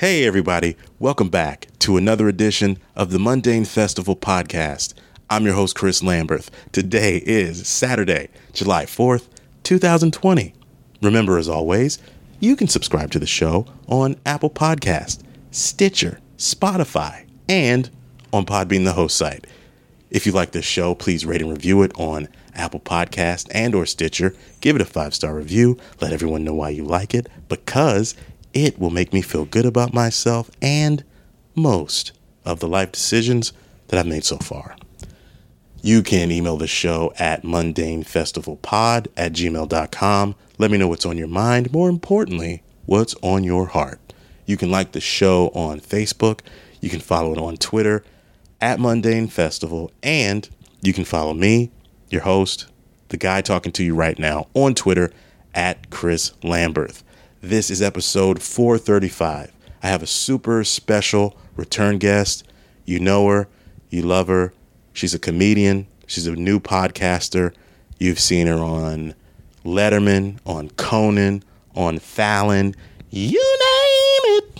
Hey, everybody. Welcome back to another edition of the Mundane Festival podcast. I'm your host, Chris Lamberth. Today is Saturday, July 4th, 2020. Remember, as always, you can subscribe to the show on Apple Podcast, Stitcher, Spotify, and on Podbean, the host site. If you like this show, please rate and review it on Apple Podcast and or Stitcher. Give it a 5-star review. Let everyone know why you like it, because it will make me feel good about myself and most of the life decisions that I've made so far. You can email the show at mundanefestivalpod@gmail.com. Let me know what's on your mind. More importantly, what's on your heart. You can like the show on Facebook. You can follow it on Twitter at Mundane Festival. And you can follow me, your host, the guy talking to you right now, on Twitter at Chris Lamberth. This is episode 435. I have a super special return guest. You know her. You love her. She's a comedian. She's a new podcaster. You've seen her on Letterman, on Conan, on Fallon. You name it.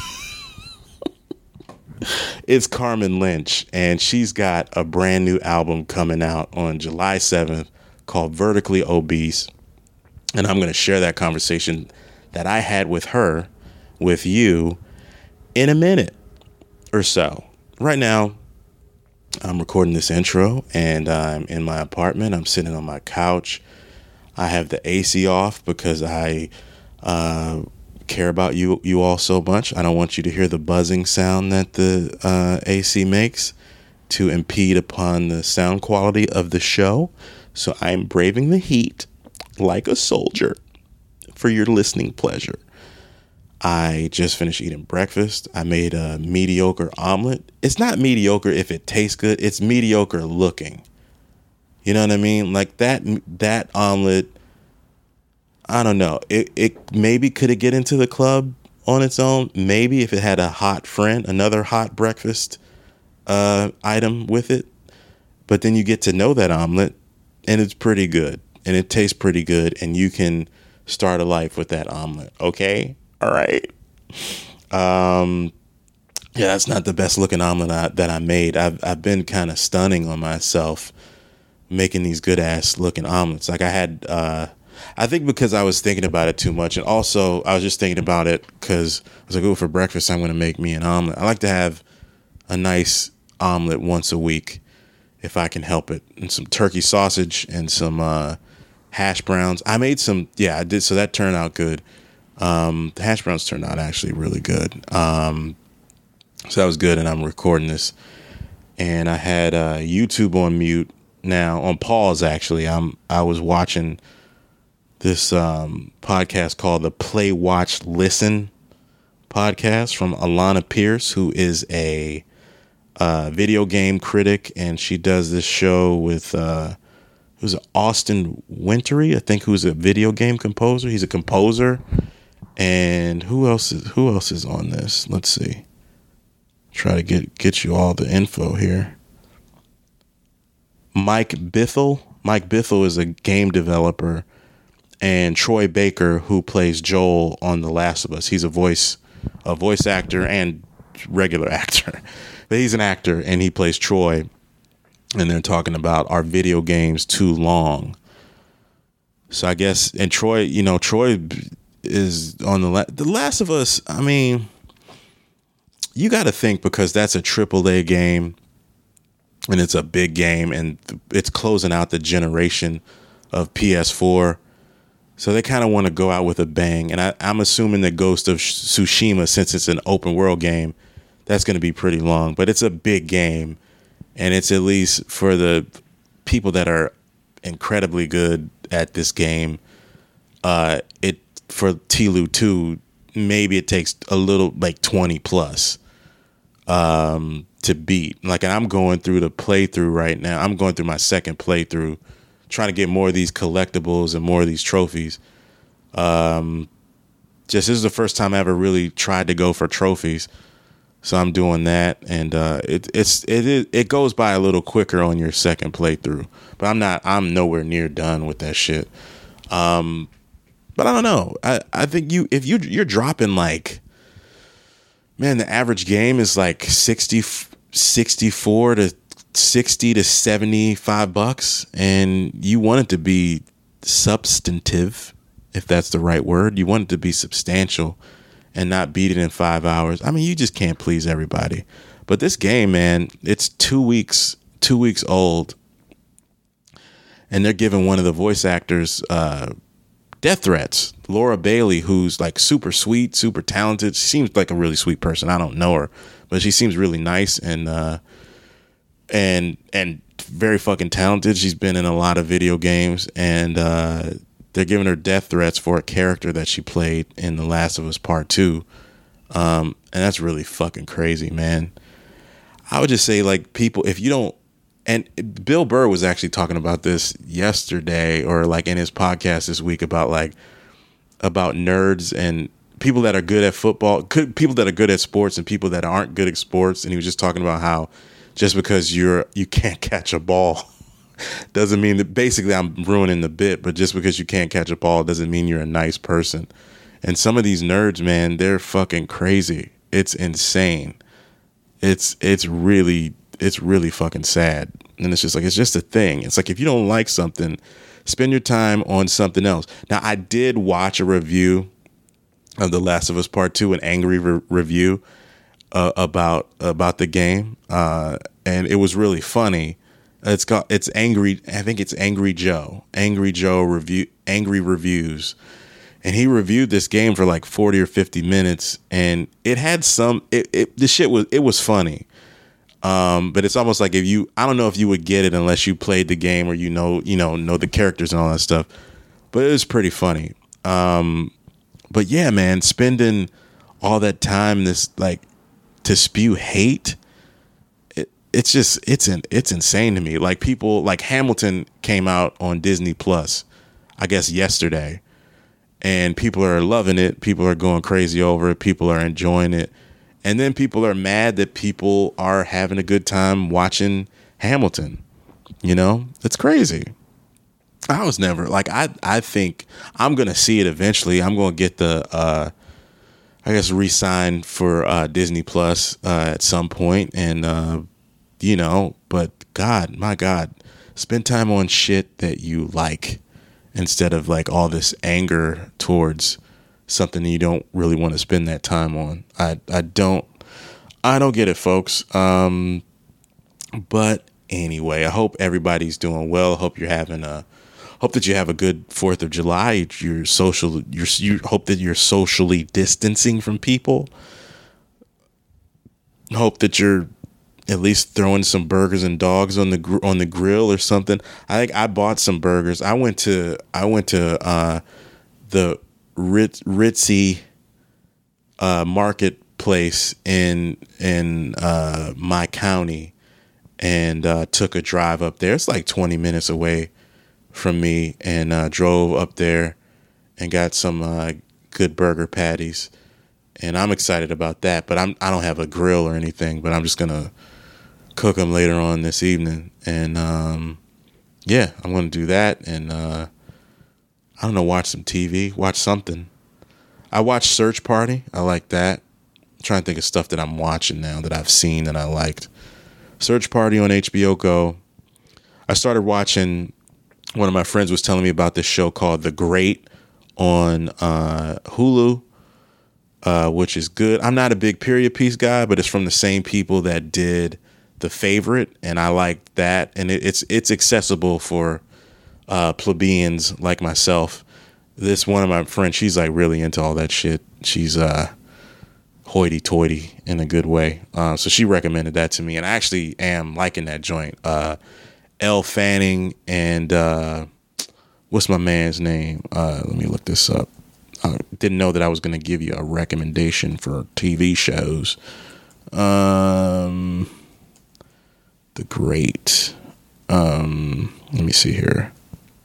It's Carmen Lynch, and she's got a brand new album coming out on July 7th called Vertically Obese. And I'm going to share that conversation that I had with her, with you, in a minute or so. Right now, I'm recording this intro, and I'm in my apartment. I'm sitting on my couch. I have the AC off because I care about you all so much. I don't want you to hear the buzzing sound that the AC makes to impede upon the sound quality of the show. So I'm braving the heat like a soldier for your listening pleasure. I just finished eating breakfast. I made a mediocre omelet. It's not mediocre if it tastes good. It's mediocre looking. You know what I mean? Like that omelet, I don't know. It maybe could it get into the club on its own? Maybe if it had a hot friend, another hot breakfast item with it. But then you get to know that omelet, and it's pretty good, and it tastes pretty good, and you can start a life with that omelet. Okay? All right. Yeah, that's not the best looking omelet that I made. I've been kind of stunning on myself making these good ass looking omelets. Like I had, I think because I was thinking about it too much. And also I was just thinking about it because I was like, oh, for breakfast, I'm going to make me an omelet. I like to have a nice omelet once a week if I can help it. And some turkey sausage and some hash browns. I made some, yeah, I did. So that turned out good. The hash browns turned out actually really good. So that was good. And I'm recording this, and I had YouTube on mute now, on pause. Actually, I was watching this podcast called the Play, Watch, Listen podcast from Alana Pierce, who is a video game critic, and she does this show with who's Austin Wintory, I think, who's a video game composer. He's a composer. And who else is on this? Let's see. Try to get you all the info here. Mike Bithell. Mike Bithell is a game developer, and Troy Baker, who plays Joel on The Last of Us. He's a voice actor and regular actor, but he's an actor, and he plays Troy. And they're talking about, are video games too long? So I guess, and Troy is on The Last of Us. I mean, you got to think, because that's a AAA game and it's a big game, and it's closing out the generation of PS4. So they kind of want to go out with a bang. And I'm assuming that Ghost of Tsushima, since it's an open world game, that's going to be pretty long. But it's a big game, and it's, at least for the people that are incredibly good at this game, for TLOU 2, maybe it takes a little, like 20 plus to beat. Like, and I'm going through the playthrough right now. I'm going through my second playthrough, trying to get more of these collectibles and more of these trophies. Just, this is the first time I ever really tried to go for trophies. So I'm doing that, and it goes by a little quicker on your second playthrough. But I'm nowhere near done with that shit. But I don't know. I think if you're dropping like man, the average game is like 64 to 60 to 75 bucks. And you want it to be substantive, if that's the right word. You want it to be substantial and not beat it in 5 hours. I mean, you just can't please everybody. But this game, man, it's 2 weeks old. And they're giving one of the voice actors death threats. Laura Bailey, who's like super sweet, super talented. She seems like a really sweet person. I don't know her, but she seems really nice and very fucking talented. She's been in a lot of video games, and they're giving her death threats for a character that she played in The Last of Us Part 2. And that's really fucking crazy, man. I would just say, like, people, if you don't, and Bill Burr was actually talking about this yesterday, or like in his podcast this week, about nerds and people that are good at football, people that are good at sports and people that aren't good at sports. And he was just talking about how just because you can't catch a ball doesn't mean that, basically I'm ruining the bit, but just because you can't catch a ball doesn't mean you're a nice person. And some of these nerds, man, they're fucking crazy. It's insane. It's really fucking sad. And it's just like, it's just a thing. It's like, if you don't like something, spend your time on something else. Now, I did watch a review of The Last of Us Part 2, an angry review about the game. And it was really funny. It's angry. I think it's Angry Joe Angry Reviews. And he reviewed this game for like 40 or 50 minutes, and it had it was funny. But it's almost like, I don't know if you would get it unless you played the game or know the characters and all that stuff. But it was pretty funny. But yeah, man, spending all that time to spew hate, it's insane to me. Like, people like Hamilton came out on Disney Plus, I guess yesterday, and people are loving it. People are going crazy over it. People are enjoying it. And then people are mad that people are having a good time watching Hamilton. It's crazy. I was never like, I think I'm going to see it eventually. I'm going to get the, re-sign for Disney Plus at some point. And, but my God, spend time on shit that you like instead of like all this anger towards something that you don't really want to spend that time on. I don't get it, folks. But anyway, I hope everybody's doing well. Hope that you have a good 4th of July. You hope that you're socially distancing from people. Hope that you're at least throwing some burgers and dogs on the grill or something. I think I bought some burgers. I went to the Ritzy marketplace in my county, and took a drive up there. It's like 20 minutes away from me, and drove up there and got some good burger patties, and I'm excited about that. But I don't have a grill or anything, but I'm just gonna cook them later on this evening, and I'm gonna do that, and I don't know, watch some TV, watch something. I watched Search Party. I like that. I'm trying to think of stuff that I'm watching now that I've seen that I liked. Search Party on HBO Go. I started watching, one of my friends was telling me about this show called The Great on Hulu, which is good. I'm not a big period piece guy, but it's from the same people that did The Favorite, and I like that. And it's accessible for plebeians like myself. This one of my friends, she's like really into all that shit. She's hoity-toity in a good way. So she recommended that to me, and I actually am liking that joint. Elle Fanning and what's my man's name? Let me look this up. I didn't know that I was going to give you a recommendation for TV shows. The Great. Let me see here.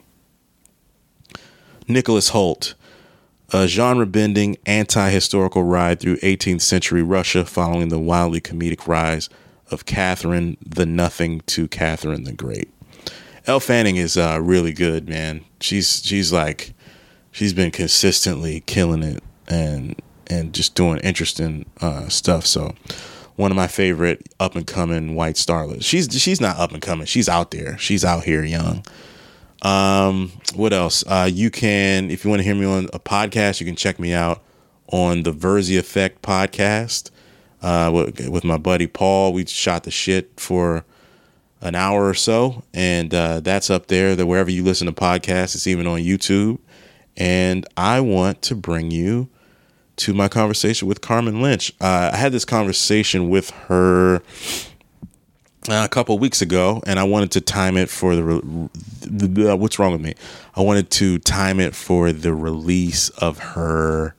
Nicholas Hoult, a genre-bending, anti-historical ride through 18th century Russia following the wildly comedic rise of Catherine the Nothing to Catherine the Great. Elle Fanning is really good, man. She's been consistently killing it, and and just doing interesting stuff. So one of my favorite up and coming white starlets. She's not up and coming. She's out there. She's out here young. What else? You can, if you want to hear me on a podcast, you can check me out on the Verzi Effect podcast with my buddy Paul. We shot the shit for an hour or so, and that's up there. That wherever you listen to podcasts, it's even on YouTube. And I want to bring you to my conversation with Carmen Lynch. I had this conversation with her a couple of weeks ago, and I wanted to time it for what's wrong with me? I wanted to time it for the release of her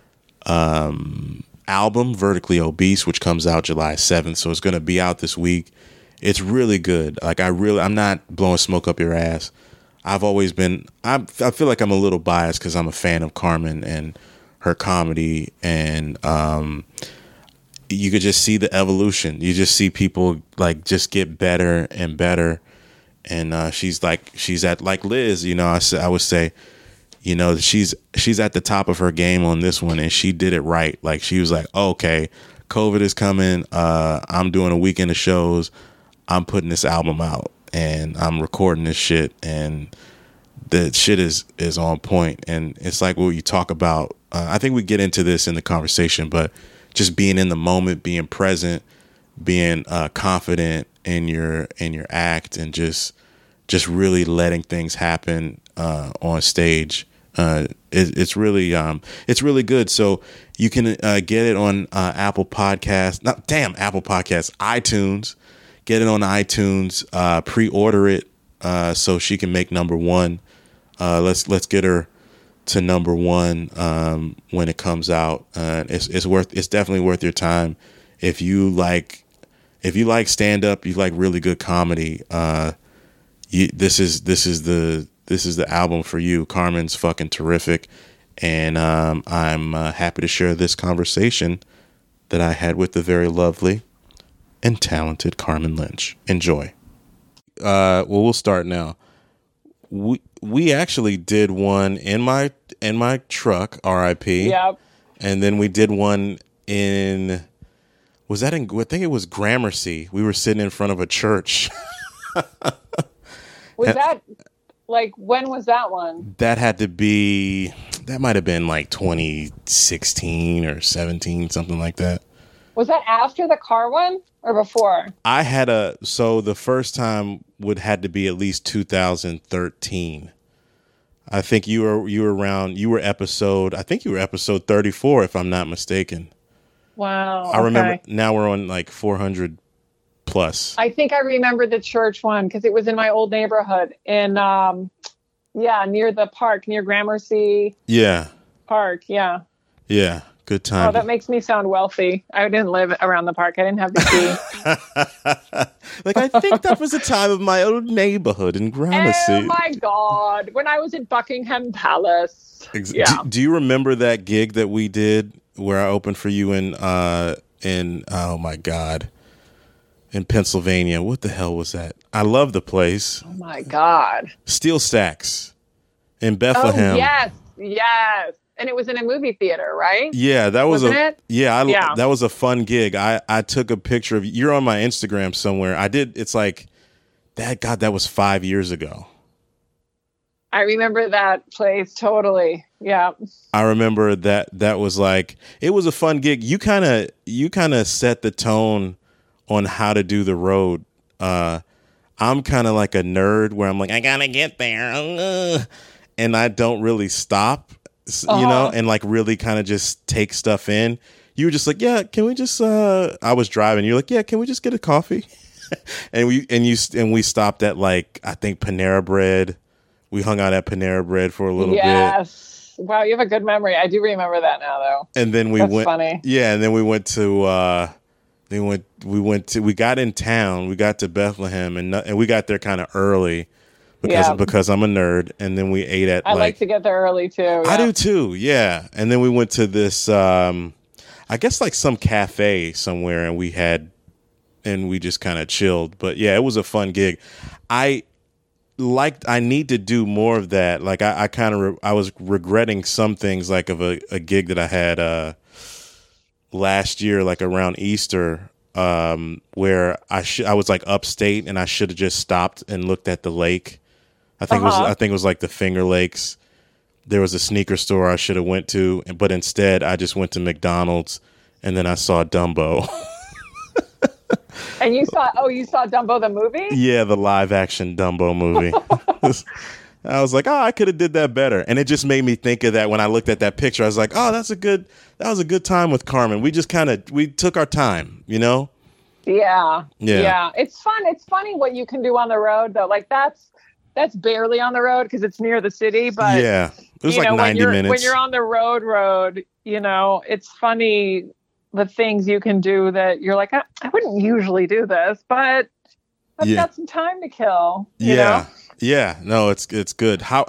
album, Vertically Obese, which comes out July 7th. So it's going to be out this week. It's really good. Like, I'm not blowing smoke up your ass. I've always been, I feel like I'm a little biased because I'm a fan of Carmen and her comedy, and you could just see the evolution. You just see people like just get better and better. And she's at like Liz, you know, I would say, you know, she's at the top of her game on this one, and she did it right. Like, she was like, oh, okay, COVID is coming. I'm doing a weekend of shows. I'm putting this album out and I'm recording this shit, and the shit is on point. And it's like what you talk about. I think we get into this in the conversation, but just being in the moment, being present, being confident in your act, and just really letting things happen on stage. It's really good. So you can get it on Apple Podcasts. Apple Podcasts, iTunes. Get it on iTunes. Pre-order it so she can make number one. Let's get her to number one when it comes out. It's definitely worth your time if you like stand up, you like really good comedy. This is the album for you. Carmen's fucking terrific, and I'm happy to share this conversation that I had with the very lovely and talented Carmen Lynch. Enjoy. Well, we'll start now. We actually did one in my truck, R.I.P. Yep. And then we did one I think it was Gramercy. We were sitting in front of a church. Was that, like, when was that one? That might have been like 2016 or 17, something like that. Was that after the car one or before? So the first time had to be at least 2013. I think you were episode 34, if I'm not mistaken. Wow. I remember. Now we're on like 400 plus. I think I remember the church one because it was in my old neighborhood in, near the park, near Gramercy. Yeah. Park. Yeah. Yeah. Good time. Oh, that makes me sound wealthy. I didn't live around the park. I didn't have the key. Like, I think that was the time of my old neighborhood in Gramercy. Oh my God. When I was at Buckingham Palace. Yeah. Do you remember that gig that we did where I opened for you in oh my God, in Pennsylvania? What the hell was that? I love the place. Oh my God. Steel Stacks in Bethlehem. Oh, yes. And it was in a movie theater, right? Yeah, that was it? That was a fun gig. I took a picture of you. You're on my Instagram somewhere. It's like that. God, that was 5 years ago. I remember that place totally. Yeah. I remember that was like, it was a fun gig. You kind of set the tone on how to do the road. I'm kind of like a nerd where I'm like, I gotta get there, and I don't really stop. You know, and like really kind of just take stuff in. You were just like, yeah, can we just, I was driving. You're like, yeah, can we just get a coffee? and we stopped at, like, I think Panera Bread. We hung out at Panera Bread for a little bit. Yes. Wow. You have a good memory. I do remember that now though. And then That's funny. Yeah. And then we went to, we got in town, we got to Bethlehem, and we got there kind of early. Because I'm a nerd, and then we ate at. I like to get there early too. Yeah. I do too, yeah. And then we went to this, I guess like some cafe somewhere, and we just kind of chilled. But yeah, it was a fun gig. I need to do more of that. Like I was regretting some things, like of a gig that I had last year, like around Easter, where I was like upstate and I should have just stopped and looked at the lake. I think it was like the Finger Lakes. There was a sneaker store I should have went to, but instead I just went to McDonald's and then I saw Dumbo. And you saw Dumbo the movie? Yeah, the live action Dumbo movie. I was like, oh, I could have did that better. And it just made me think of that when I looked at that picture. I was like, oh, that was a good time with Carmen. We just we took our time, you know? Yeah. It's fun. It's funny what you can do on the road though. Like that's barely on the road because it's near the city, but yeah, it was like 90 minutes. When you're on the road, you know, it's funny the things you can do that you're like, I wouldn't usually do this, but I've got some time to kill. You know? Yeah. No, it's good. How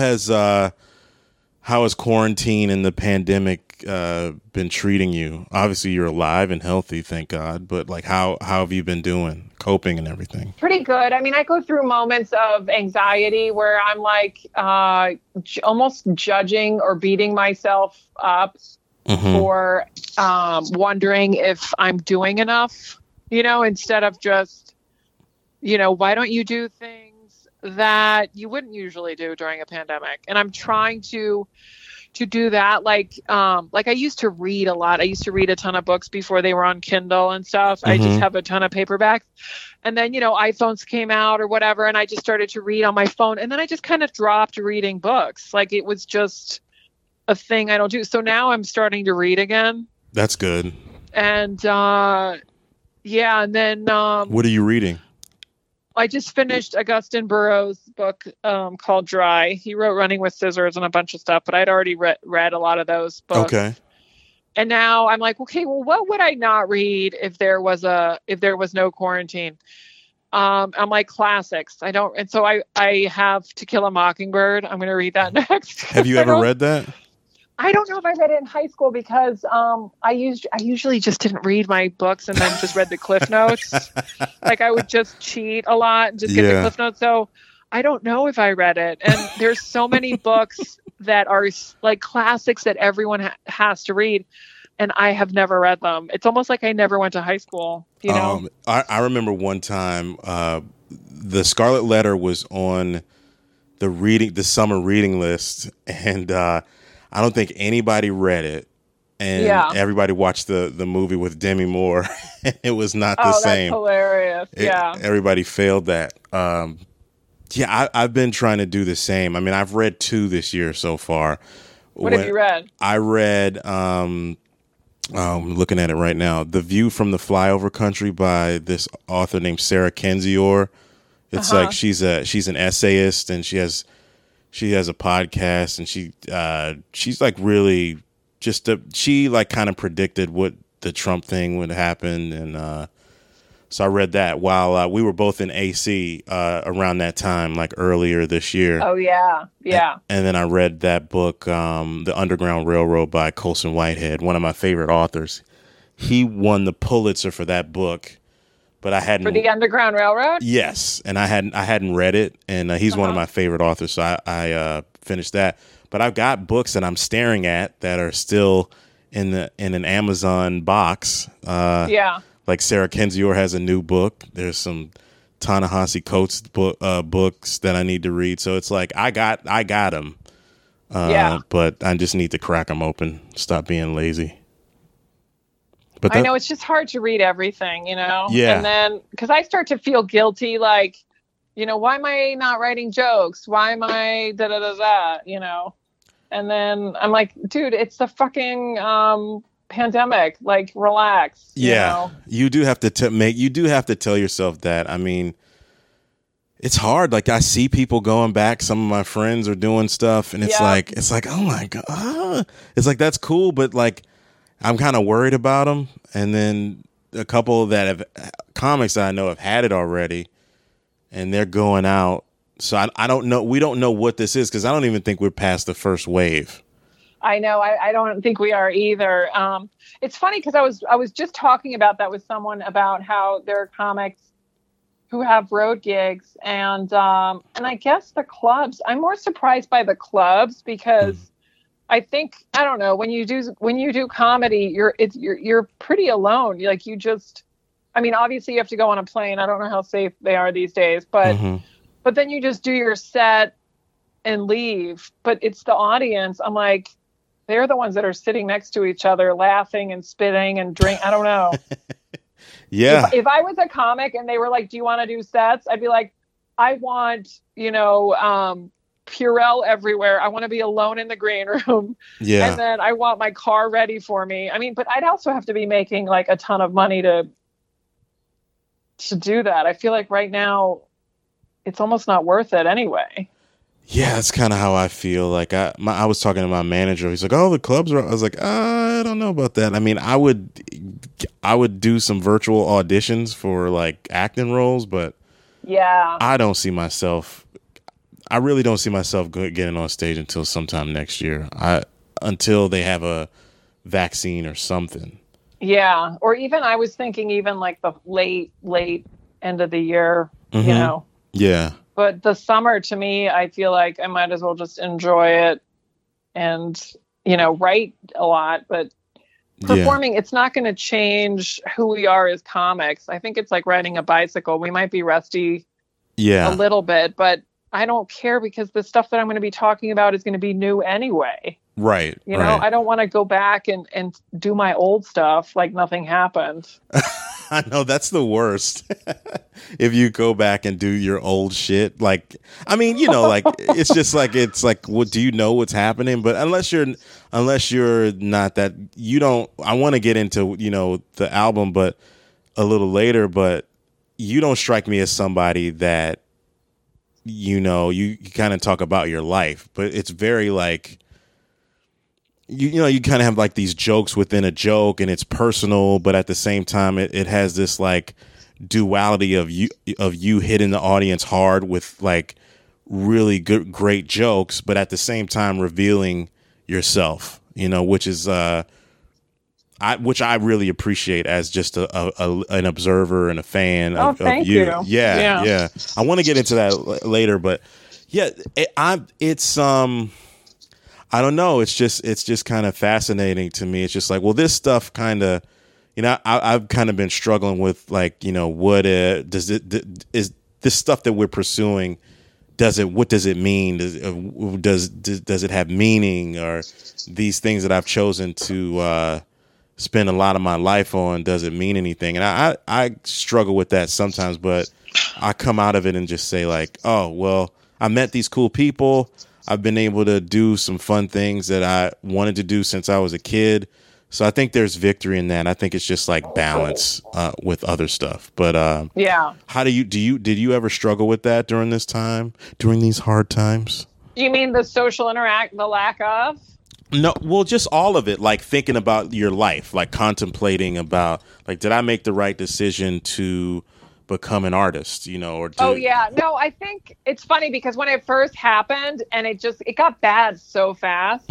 has quarantine and the pandemic been treating you? Obviously, you're alive and healthy, thank God. But like, how have you been doing, coping and everything? Pretty good. I mean, I go through moments of anxiety where I'm like almost judging or beating myself up for wondering if I'm doing enough. You know, instead of just, you know, why don't you do things that you wouldn't usually do during a pandemic? And I'm trying to do that. Like I used to read a lot. I used to read a ton of books before they were on Kindle and stuff. I just have a ton of paperbacks. And then, you know, iPhones came out or whatever, and I just started to read on my phone. And then I just kind of dropped reading books. Like it was just a thing I don't do. So now I'm starting to read again. That's good. And and then what are you reading? I just finished Augustin Burroughs' book called Dry. He wrote Running with Scissors and a bunch of stuff, but I'd already read a lot of those books. Okay. And now I'm like, okay, well, what would I not read if there was no quarantine? I'm like classics. And so I have To Kill a Mockingbird. I'm going to read that next. Have you ever read that? I don't know if I read it in high school because I usually just didn't read my books and then just read the Cliff Notes. Like I would just cheat a lot and just get the Cliff Notes. So I don't know if I read it. And there's so many books that are like classics that everyone has to read, and I have never read them. It's almost like I never went to high school. You know, I remember one time the Scarlet Letter was on the summer reading list, and I don't think anybody read it, and everybody watched the movie with Demi Moore. It was not the same. Oh, that's hilarious. Everybody failed that. I've been trying to do the same. I mean, I've read 2 this year so far. What have you read? I read, I'm looking at it right now, The View from the Flyover Country by this author named Sarah Kendzior. It's like she's an essayist, and she has a podcast, and she's like really she like kind of predicted what the Trump thing would happen. And so I read that while we were both in AC around that time, like earlier this year. Oh, yeah. Yeah. And then I read that book, The Underground Railroad by Colson Whitehead, one of my favorite authors. He won the Pulitzer for that book. But I hadn't, for the Underground Railroad? Yes, and I hadn't read it, and he's one of my favorite authors, so I finished that. But I've got books that I'm staring at that are still in an Amazon box. Like Sarah Kendzior has a new book. There's some Ta-Nehisi Coates books that I need to read. So it's like I got them, but I just need to crack them open. Stop being lazy. I know it's just hard to read everything, you know? Yeah. And then, because I start to feel guilty, like, you know, why am I not writing jokes? Why am I da-da-da-da, you know? And then I'm like, dude, it's the fucking pandemic. Like, relax. You know? You do have to tell yourself that. I mean, it's hard. Like, I see people going back. Some of my friends are doing stuff, and it's like, oh my God. It's like, that's cool, but like, I'm kind of worried about them. And then a couple that have comics that I know have had it already, and they're going out. So I don't know. We don't know what this is, because I don't even think we're past the first wave. I know. I don't think we are either. It's funny because I was just talking about that with someone about how there are comics who have road gigs, and I guess the clubs. I'm more surprised by the clubs because I think, I don't know, when you do comedy, you're pretty alone. Like you just, I mean, obviously you have to go on a plane. I don't know how safe they are these days, but then you just do your set and leave. But it's the audience. I'm like, they're the ones that are sitting next to each other, laughing and spitting and drink. I don't know. Yeah. If I was a comic and they were like, do you want to do sets? I'd be like, I want, Purell everywhere. I want to be alone in the green room. Yeah. And then I want my car ready for me. I mean, but I'd also have to be making like a ton of money to do that. I feel like right now it's almost not worth it anyway. Yeah, that's kind of how I feel. Like I was talking to my manager. He's like, "Oh, the clubs are." I was like, "I don't know about that." I mean, I would do some virtual auditions for like acting roles, but yeah, I don't see myself. I really don't see myself getting on stage until sometime next year. Until they have a vaccine or something. Yeah, or even I was thinking even like the late end of the year. Yeah. But the summer, to me, I feel like I might as well just enjoy it and, write a lot. But performing, it's not going to change who we are as comics. I think it's like riding a bicycle. We might be rusty a little bit, but I don't care because the stuff that I'm going to be talking about is going to be new anyway. Right. You know, I don't want to go back and do my old stuff like nothing happened. I know that's the worst. If you go back and do your old shit, like, I mean, like it's just like, it's like, what do you know what's happening? But unless you're not that, you don't, I want to get into, the album, but a little later, but you don't strike me as somebody that, you kind of talk about your life, but it's very like, you kind of have like these jokes within a joke and it's personal, but at the same time, it has this like duality of you hitting the audience hard with like really good, great jokes, but at the same time revealing yourself, which is, which I really appreciate as just an observer and a fan of you. Yeah. I want to get into that later, but yeah, I don't know. It's just kind of fascinating to me. It's just like, well, this stuff kind of, I've kind of been struggling with like, what is this stuff that we're pursuing? What does it mean? Does it have meaning? Or these things that I've chosen to spend a lot of my life on, does it mean anything? And I struggle with that sometimes, but I come out of it and just say like, oh, well, I met these cool people. I've been able to do some fun things that I wanted to do since I was a kid. So I think there's victory in that. I think it's just like balance with other stuff. But how did you ever struggle with that during this time, during these hard times? You mean the the lack of? No, well, just all of it, like thinking about your life, like contemplating about, like, did I make the right decision to become an artist, or oh yeah, no, I think it's funny because when it first happened and it got bad so fast,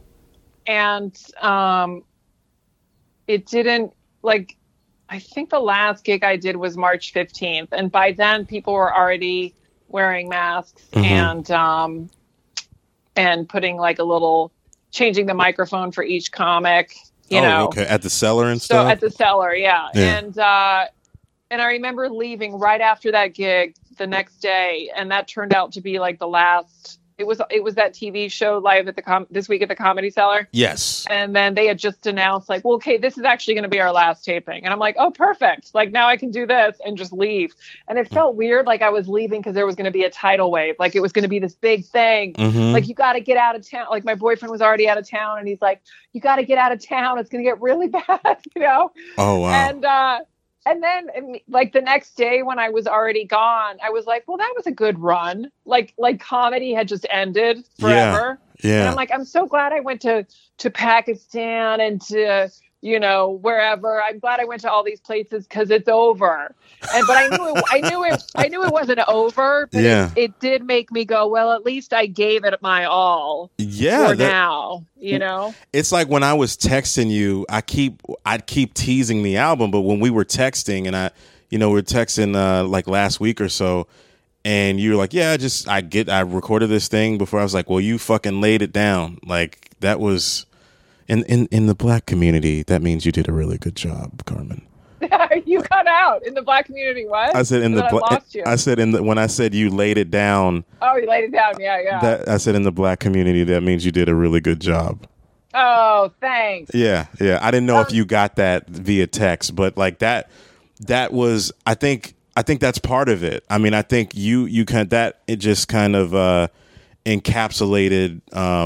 and it didn't, like, I think the last gig I did was March 15th, and by then people were already wearing masks and putting like changing the microphone for each comic, okay, at the Cellar and stuff. So at the Cellar, yeah. And I remember leaving right after that gig the next day, and that turned out to be like the last. It was that TV show live at this week at the Comedy Cellar. Yes. And then they had just announced like, well, okay, this is actually going to be our last taping, and I'm like, oh, perfect. Like now I can do this and just leave. And it felt weird, like I was leaving because there was going to be a tidal wave, like it was going to be this big thing. Like you got to get out of town. Like my boyfriend was already out of town, and he's like, you got to get out of town. It's going to get really bad, Oh wow. And then, like, the next day when I was already gone, I was like, well, that was a good run. Like comedy had just ended forever. Yeah. And I'm like, I'm so glad I went to Pakistan and to, wherever. I'm glad I went to all these places because it's over. But I knew it wasn't over. But it did make me go, well, at least I gave it my all. Yeah. For now, It's like when I was texting you, I'd keep teasing the album, but when we were texting and we were texting like last week or so, and you were like, yeah, I recorded this thing before. I was like, well, you fucking laid it down. Like that was in the Black community. That means you did a really good job, Carmen. You cut out in the Black community. What? I said I lost you. I said when I said you laid it down. Oh, you laid it down. Yeah. I said in the Black community, that means you did a really good job. Oh, thanks. Yeah. I didn't know if you got that via text, but like that was, I think that's part of it. I mean, I think you kind that it just kind of encapsulated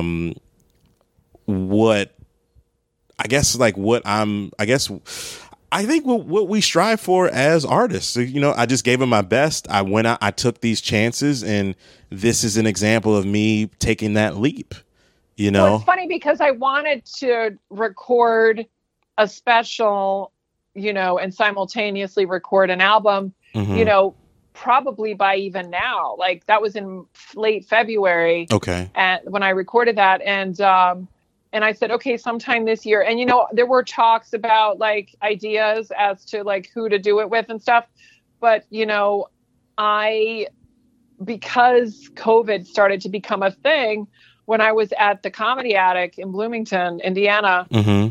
what I guess like what I think what we strive for as artists. You know, I just gave it my best. I went out, I took these chances, and this is an example of me taking that leap. You know, well, it's funny because I wanted to record a special, you know, and simultaneously record an album, you know, probably by even now. Like that was in late February. Okay. And when I recorded that, and I said, okay, sometime this year. And, you know, there were talks about like ideas as to like who to do it with and stuff. But, you know, because COVID started to become a thing, when I was at the Comedy Attic in Bloomington, Indiana,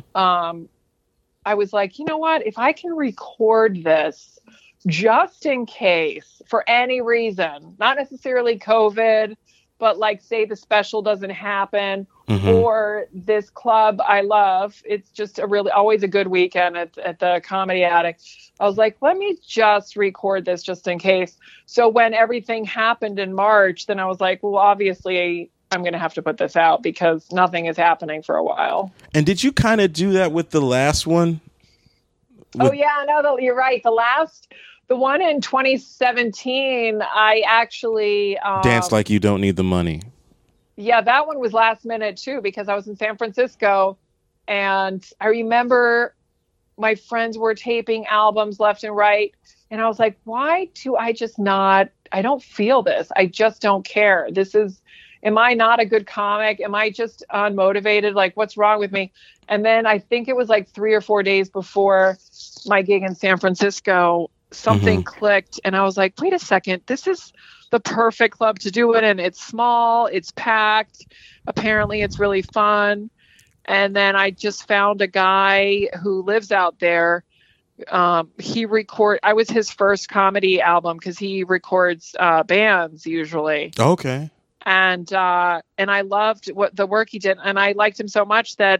I was like, you know what, if I can record this just in case for any reason, not necessarily COVID, but like say the special doesn't happen or this club I love, it's just always a good weekend at the Comedy Attic. I was like, let me just record this just in case. So when everything happened in March, then I was like, well, obviously I'm going to have to put this out because nothing is happening for a while. And did you kind of do that with the last one? Oh yeah, no, you're right. The one in 2017, I actually Dance Like You Don't Need the Money. Yeah, that one was last minute too because I was in San Francisco, and I remember my friends were taping albums left and right, and I was like, why do I just not? I don't feel this. I just don't care. Am I not a good comic? Am I just unmotivated? Like, what's wrong with me? And then I think it was like 3 or 4 days before my gig in San Francisco, something clicked, and I was like, wait a second, this is the perfect club to do it in. It's small, it's packed. Apparently it's really fun. And then I just found a guy who lives out there. I was his first comedy album because he records bands usually. Okay. And I loved the work he did, and I liked him so much that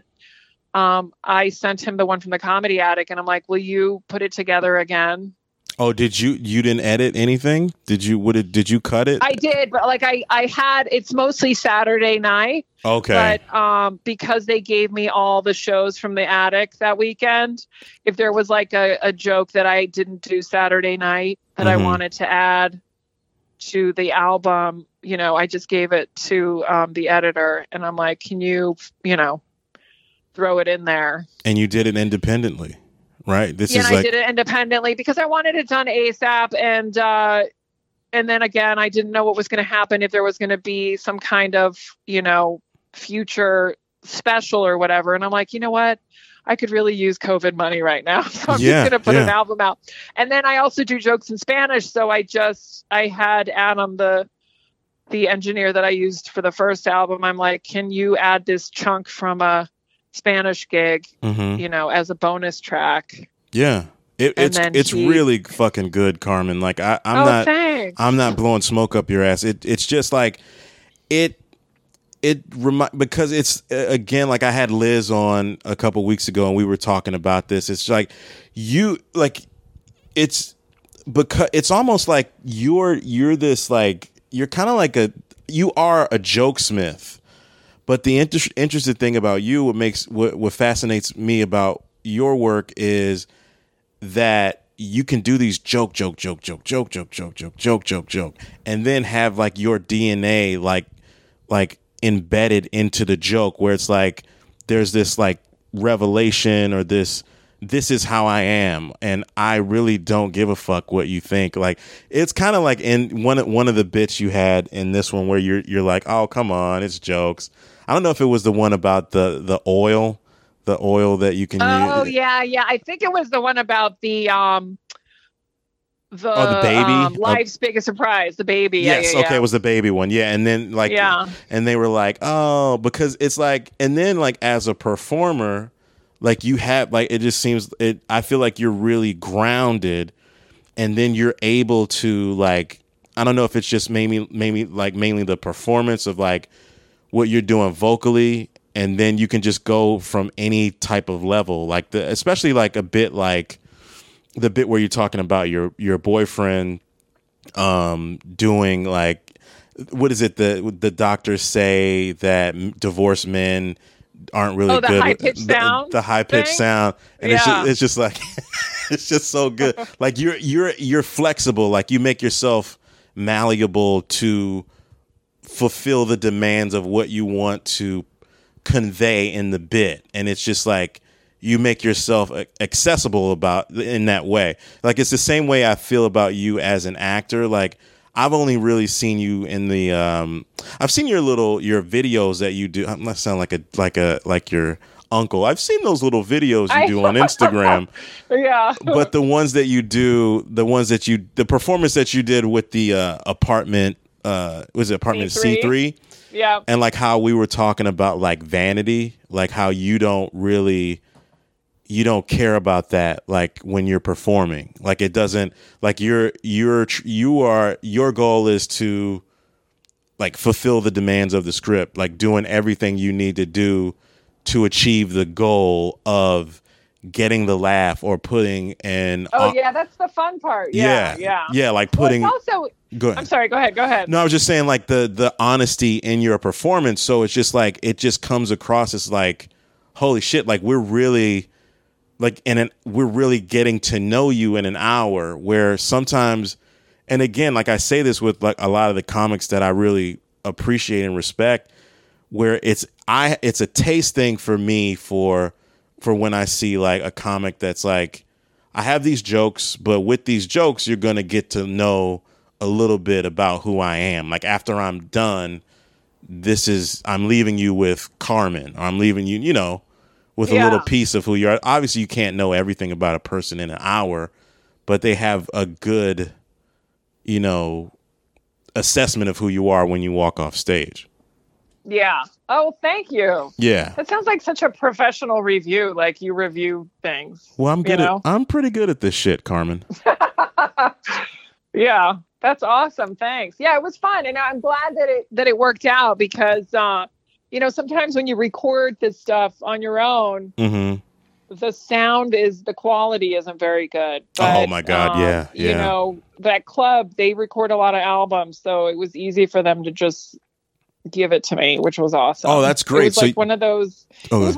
I sent him the one from the Comedy Attic, and I'm like, will you put it together again? Oh, did you didn't edit anything? Did you cut it? I did, but like I had, it's mostly Saturday night. Okay. But because they gave me all the shows from the Attic that weekend, if there was like a joke that I didn't do Saturday night that I wanted to add to the album, you know, I just gave it to the editor, and I'm like, can you know, throw it in there? And you did it independently. Right. I did it independently because I wanted it done ASAP. And then again, I didn't know what was going to happen, if there was going to be some kind of, you know, future special or whatever. And I'm like, you know what? I could really use COVID money right now. So I'm just going to put an album out. And then I also do jokes in Spanish. So I had Adam, the engineer that I used for the first album. I'm like, can you add this chunk from a Spanish gig, you know, as a bonus track? Yeah. It's really fucking good, Carmen. Like I'm not blowing smoke up your ass. It's just like because it's again, like I had Liz on a couple weeks ago and we were talking about this. It's like it's because it's almost like you're this, like, you're kind of like you are a jokesmith. But the interesting thing about you, what fascinates me about your work is that you can do these joke, and then have like your DNA like embedded into the joke, where it's like there's this like revelation, or this is how I am, and I really don't give a fuck what you think. Like, it's kind of like in one of the bits you had in this one where you're like, oh, come on, it's jokes. I don't know if it was the one about the oil that you can use. Oh yeah. I think it was the one about the the baby, Life's Biggest Surprise, the baby. Yes, yeah. Okay, it was the baby one. Yeah, and then and they were like, oh, because it's like, and then like as a performer, like you have like it just seems it. I feel like you're really grounded, and then you're able to like, I don't know if it's just mainly the performance of like what you're doing vocally, and then you can just go from any type of level, like especially like a bit like the bit where you're talking about your boyfriend doing like, what is it, the doctors say that divorced men aren't really good. The high pitched sound, and it's just like it's just so good. Like you're flexible, like you make yourself malleable to fulfill the demands of what you want to convey in the bit, and it's just like you make yourself accessible about in that way. Like it's the same way I feel about you as an actor. Like I've only really seen you in the I've seen your videos that you do. I'm not sounding like your uncle. I've seen those little videos you do on Instagram. Yeah. But the ones that you do, the performance that you did with the apartment, was it apartment C3? Yeah. And like how we were talking about like vanity, like how you don't care about that, like when you're performing, like it doesn't, like your goal is to like fulfill the demands of the script, like doing everything you need to do to achieve the goal of getting the laugh or putting an. Yeah, that's the fun part. Yeah. Like putting. Well, it's also. Go ahead. I'm sorry. Go ahead. No, I was just saying like the honesty in your performance. So it's just like it just comes across as like, holy shit! Like we're really. Like, we're really getting to know you in an hour, where sometimes, and again, like I say this with like a lot of the comics that I really appreciate and respect, where it's a taste thing for me for when I see like a comic that's like, I have these jokes, but with these jokes, you're going to get to know a little bit about who I am. Like after I'm done, I'm leaving you with Carmen, or I'm leaving you, with a little piece of who you are. Obviously, you can't know everything about a person in an hour, but they have a good, assessment of who you are when you walk off stage. Yeah. Oh, thank you. Yeah. That sounds like such a professional review. Like you review things. Well, I'm pretty good at this shit, Carmen. Yeah. That's awesome. Thanks. Yeah, it was fun. And I'm glad that it worked out because, sometimes when you record this stuff on your own, mm-hmm. the quality isn't very good. But, oh my God. Yeah. That club, they record a lot of albums. So it was easy for them to just give it to me, which was awesome. Oh, that's great. It was one of those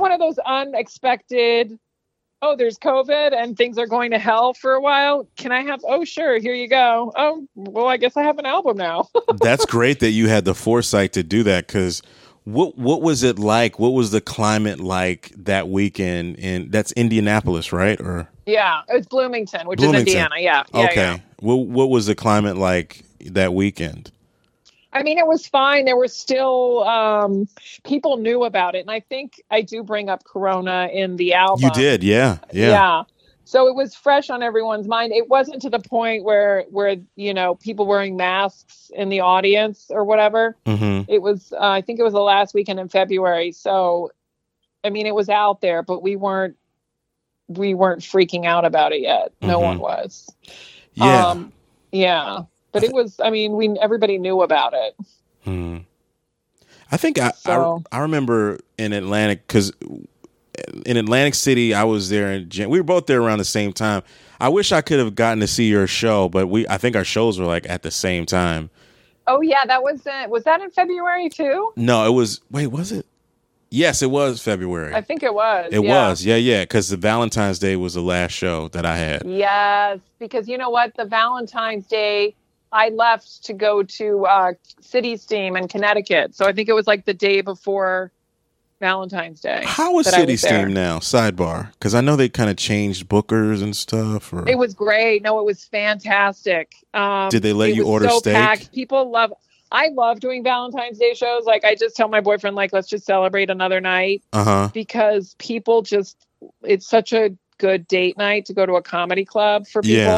unexpected, there's COVID and things are going to hell for a while. Can I have, sure, here you go. Oh, well, I guess I have an album now. That's great that you had the foresight to do that, because what was it like? What was the climate like that weekend? That's Indianapolis, right? Or yeah, it's Bloomington, which is Indiana. Yeah. Okay. Yeah. What was the climate like that weekend? I mean, it was fine. There were still people knew about it, and I think I do bring up Corona in the album. You did, yeah. So it was fresh on everyone's mind. It wasn't to the point where people wearing masks in the audience or whatever. Mm-hmm. It was, I think it was the last weekend in February. So, I mean, it was out there, but we weren't freaking out about it yet. No one was. Yeah. Yeah. But it was, I mean, everybody knew about it. Hmm. I think I remember in Atlantic, because in Atlantic City, I was there we were both there around the same time. I wish I could have gotten to see your show, but I think our shows were like at the same time. Oh yeah, was that in February too? No, it was. Wait, was it? Yes, it was February. I think it was. It was. Yeah. Because the Valentine's Day was the last show that I had. Yes, because you know what? The Valentine's Day, I left to go to City Steam in Connecticut. So I think it was like the day before Valentine's Day. How is City Steam now? Sidebar. Because I know they kind of changed bookers and stuff. Or... It was great. No, it was fantastic. Did they let you order steak? Packed. I love doing Valentine's Day shows. Like I just tell my boyfriend, like, let's just celebrate another night. Uh-huh. Because people it's such a good date night to go to a comedy club for people. Yeah.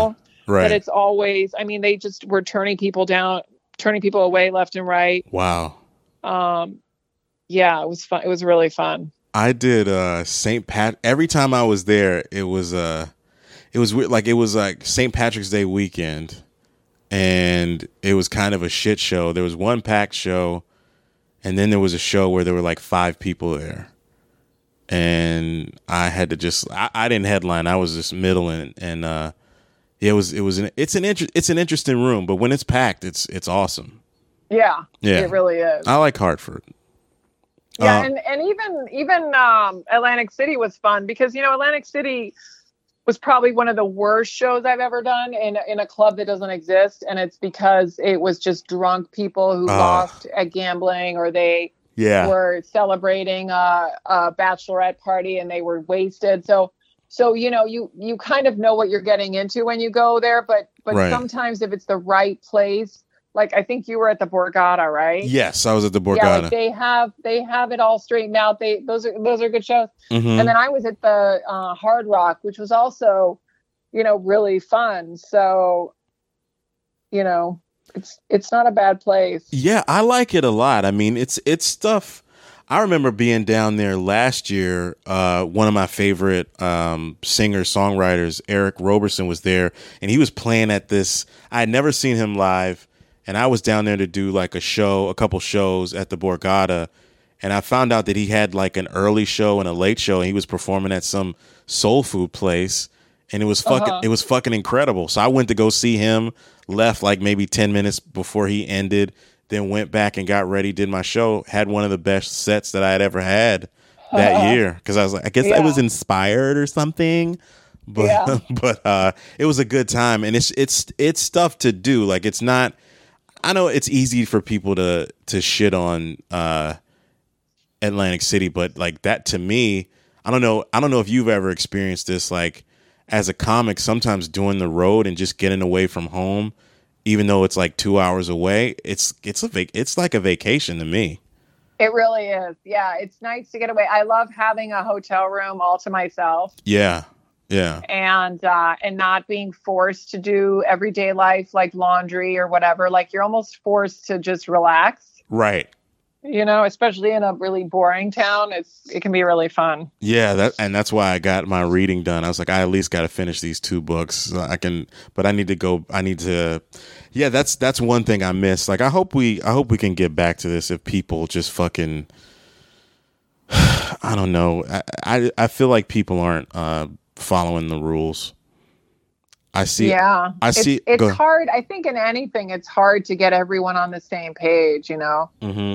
Right. But it's always, I mean, they just were turning people away left and right. Wow. Yeah, it was fun. It was really fun. I did St. Pat. Every time I was there, it was weird. Like it was like St. Patrick's Day weekend, and it was kind of a shit show. There was one packed show, and then there was a show where there were like 5 people there, and I had to just I didn't headline. I was just middling, and it's an interesting room, but when it's packed, it's awesome. Yeah, it really is. I like Hartford. Yeah, and even Atlantic City was fun because Atlantic City was probably one of the worst shows I've ever done in a club that doesn't exist, and it's because it was just drunk people who lost at gambling, or they were celebrating a bachelorette party and they were wasted. So you kind of know what you're getting into when you go there, but sometimes if it's the right place. Like, I think you were at the Borgata, right? Yes, I was at the Borgata. Yeah, like they have it all straightened out. Those are good shows. Mm-hmm. And then I was at the Hard Rock, which was also, really fun. So, it's not a bad place. Yeah, I like it a lot. I mean, it's stuff. I remember being down there last year. One of my favorite singer-songwriters, Eric Roberson, was there, and he was playing at this. I had never seen him live. And I was down there to do like a couple shows at the Borgata. And I found out that he had like an early show and a late show. And he was performing at some soul food place. And it was fucking incredible. So I went to go see him, left like maybe 10 minutes before he ended, then went back and got ready, did my show, had one of the best sets that I had ever had that year. Cause I was like, I guess I was inspired or something. But, it was a good time. And it's stuff to do. Like it's not, I know it's easy for people to shit on Atlantic City, but like that to me, I don't know if you've ever experienced this. Like as a comic, sometimes doing the road and just getting away from home, even though it's like 2 hours away, it's like a vacation to me. It really is. Yeah, it's nice to get away. I love having a hotel room all to myself. Yeah. Yeah. And not being forced to do everyday life like laundry or whatever. Like you're almost forced to just relax. Right. Especially in a really boring town. It can be really fun. Yeah, that's why I got my reading done. I was like, I at least got to finish these 2 books. But I need to yeah, that's one thing I miss. Like I hope we can get back to this if people just fucking I don't know. I feel like people aren't following the rules. It's hard. I think in anything it's hard to get everyone on the same page, Mm-hmm.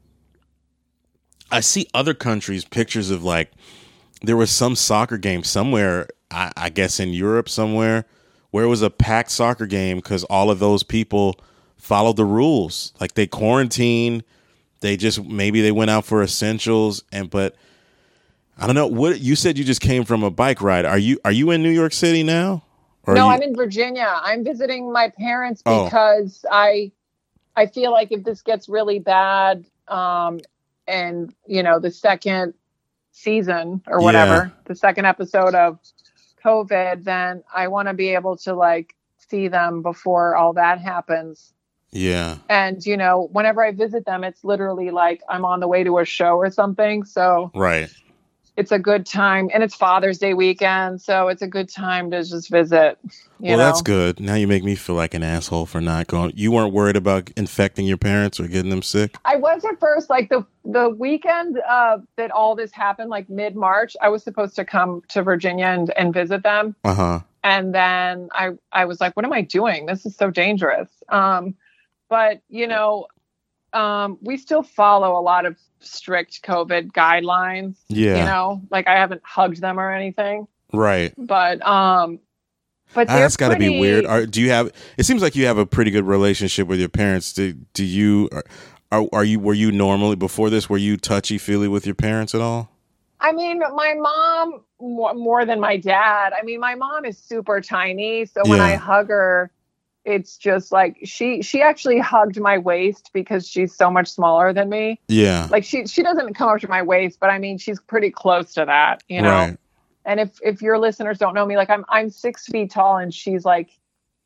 I see other countries pictures of like there was some soccer game somewhere, I guess in Europe somewhere, where it was a packed soccer game because all of those people followed the rules. Like they quarantined, maybe they went out for essentials, but I don't know. What you said, you just came from a bike ride. Are you in New York City now? No, I'm in Virginia. I'm visiting my parents because I feel like if this gets really bad, and the second season or whatever, the second episode of COVID, then I want to be able to like see them before all that happens. Yeah. And whenever I visit them, it's literally like I'm on the way to a show or something. So right. It's a good time, and it's Father's Day weekend, so it's a good time to just visit. You know? That's good. Now you make me feel like an asshole for not going. You weren't worried about infecting your parents or getting them sick? I was at first. Like the weekend that all this happened, like mid-March, I was supposed to come to Virginia and visit them. Uh-huh. And then I was like, what am I doing? This is so dangerous. But, we still follow a lot of strict COVID guidelines. Yeah. Like I haven't hugged them or anything. Right. But that's got to be weird. It seems like you have a pretty good relationship with your parents. Were you normally before this, were you touchy-feely with your parents at all? I mean, my mom more than my dad. I mean, my mom is super tiny. So when I hug her, it's just like she actually hugged my waist because she's so much smaller than me. Yeah. Like she doesn't come up to my waist, but I mean, she's pretty close to that, Right. And if your listeners don't know me, like I'm 6 feet tall and she's like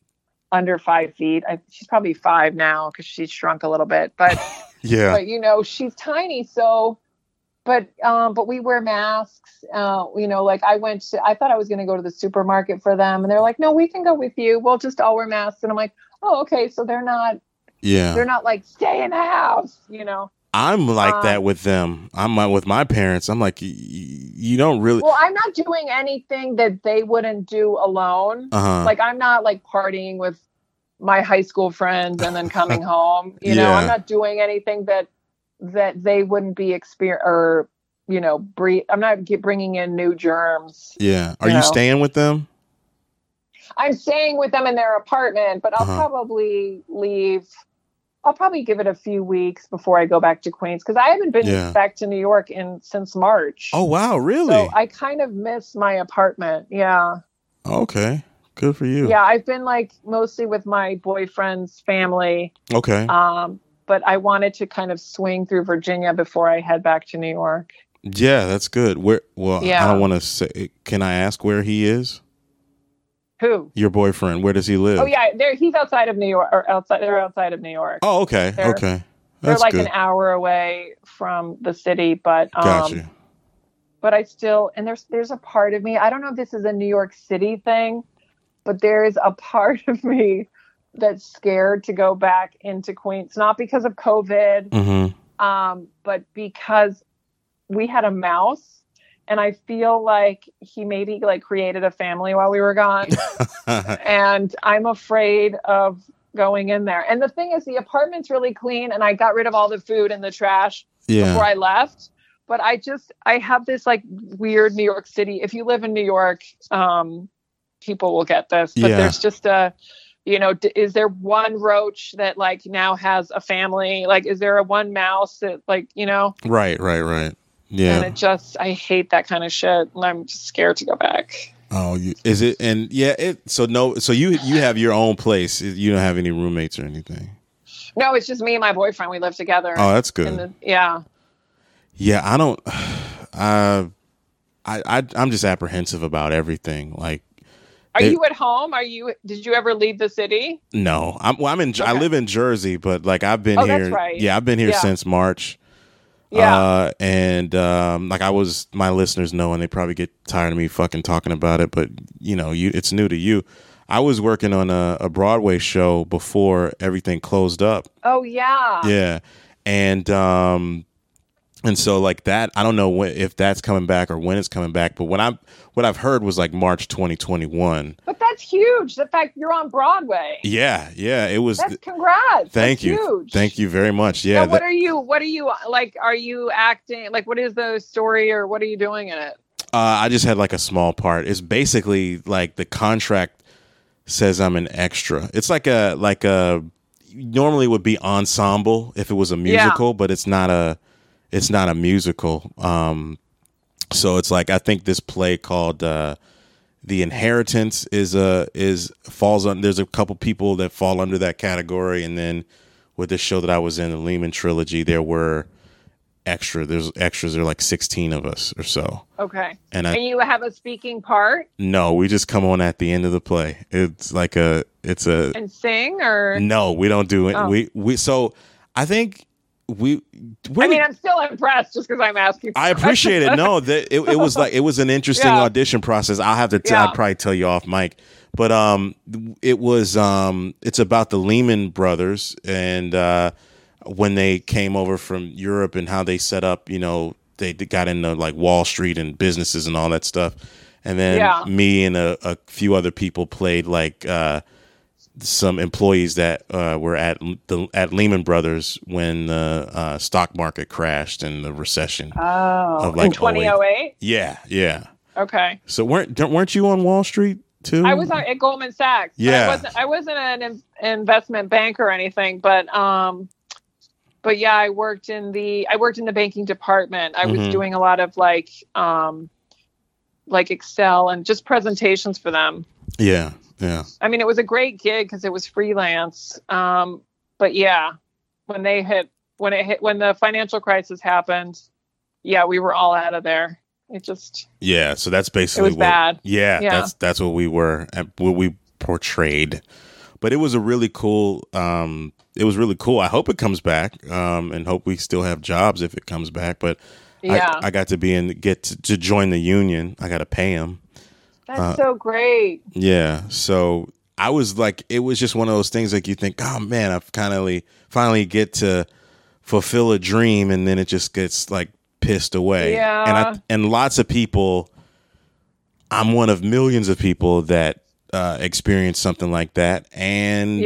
under 5 feet. She's probably 5 now because she's shrunk a little bit, but Yeah. but you know, she's tiny. So, but we wear masks. You know, like I thought I was going to go to the supermarket for them, and they're like, no, we can go with you. We'll just all wear masks. And I'm like, oh, okay. So they're not like, stay in the house, you know. I'm like that with them. With my parents. I'm like, you don't really. Well, I'm not doing anything that they wouldn't do alone. Like I'm not like partying with my high school friends and then coming home. You know, I'm not doing anything that they wouldn't be or, you know, breathe. I'm not bringing in new germs. Yeah. Are you staying with them? I'm staying with them in their apartment, but I'll probably leave. I'll probably give it a few weeks before I go back to Queens because I haven't been back to New York since March. Oh, wow. Really? So I kind of miss my apartment. Yeah. Okay. Good for you. Yeah. I've been like mostly with my boyfriend's family. Okay. But I wanted to kind of swing through Virginia before I head back to New York. Yeah, that's good. I don't want to say, can I ask where he is? Who? Your boyfriend. Where does he live? Oh yeah, he's outside of New York, or outside. They're outside of New York. Oh, okay, okay. They're like an hour away from the city, but gotcha. But I still, and there's a part of me. I don't know if this is a New York City thing, but there is a part of me that's scared to go back into Queens, not because of COVID, but because we had a mouse. And I feel like he maybe like created a family while we were gone. And I'm afraid of going in there. And the thing is, the apartment's really clean and I got rid of all the food and the trash before I left. But I have this like weird New York City. If you live in New York, people will get this. But there's just is there one roach that like now has a family? Like, is there one mouse that like, you know? Right. Yeah. And I hate that kind of shit. And I'm just scared to go back. Oh, is it? And so you have your own place. You don't have any roommates or anything. No, it's just me and my boyfriend. We live together. Oh, that's good. Yeah, I don't, I'm just apprehensive about everything. Like, are you at home? Did you ever leave the city? No, I live in Jersey, but like I've been here. That's right. Yeah, I've been here since March. Yeah. Like my listeners know, and they probably get tired of me fucking talking about it, but it's new to you. I was working on a Broadway show before everything closed up. Oh yeah. Yeah. And so like that, I don't know if that's coming back or when it's coming back, but what I've heard was like March 2021. But that's huge. The fact you're on Broadway. Yeah, it was. That's congrats. Thank you. Huge. Thank you very much. Yeah. Now, what are you like? Are you acting? Like, what is the story, or what are you doing in it? I just had like a small part. It's basically like the contract says I'm an extra. It's like a normally would be ensemble if it was a musical, but it's not a musical. So it's like, I think this play called The Inheritance falls on. There's a couple people that fall under that category, and then with the show that I was in, the Lehman Trilogy, there were extras. There are like 16 of us or so. Okay. And you have a speaking part? No, we just come on at the end of the play. It's like and sing, or no, we don't do it. We so I think. I'm still impressed just because I'm asking. I appreciate it. No, that it was an interesting audition process. I'll have to I'll probably tell you off mic, but it was it's about the Lehman Brothers and when they came over from Europe and how they set up. They got into like Wall Street and businesses and all that stuff, and then me and a few other people played like. Some employees that were at Lehman Brothers when the stock market crashed in the recession. Oh, of like in 2008. Yeah. Okay. So weren't you on Wall Street too? I was at Goldman Sachs. Yeah. I wasn't an investment banker or anything, but yeah, I worked in the banking department. I was doing a lot of like Excel and just presentations for them. Yeah. Yeah. I mean, it was a great gig because it was freelance. But yeah, when the financial crisis happened, we were all out of there. So that's basically bad. Yeah. That's what we were, what we portrayed. But it was a really cool. It was really cool. I hope it comes back, and hope we still have jobs if it comes back. But I got to get to join the union. I got to pay them. That's so great. Yeah. So I was like, it was just one of those things like you think, oh man, I've finally get to fulfill a dream, and then it just gets like pissed away. Yeah. And lots of people, I'm one of millions of people that experience something like that. And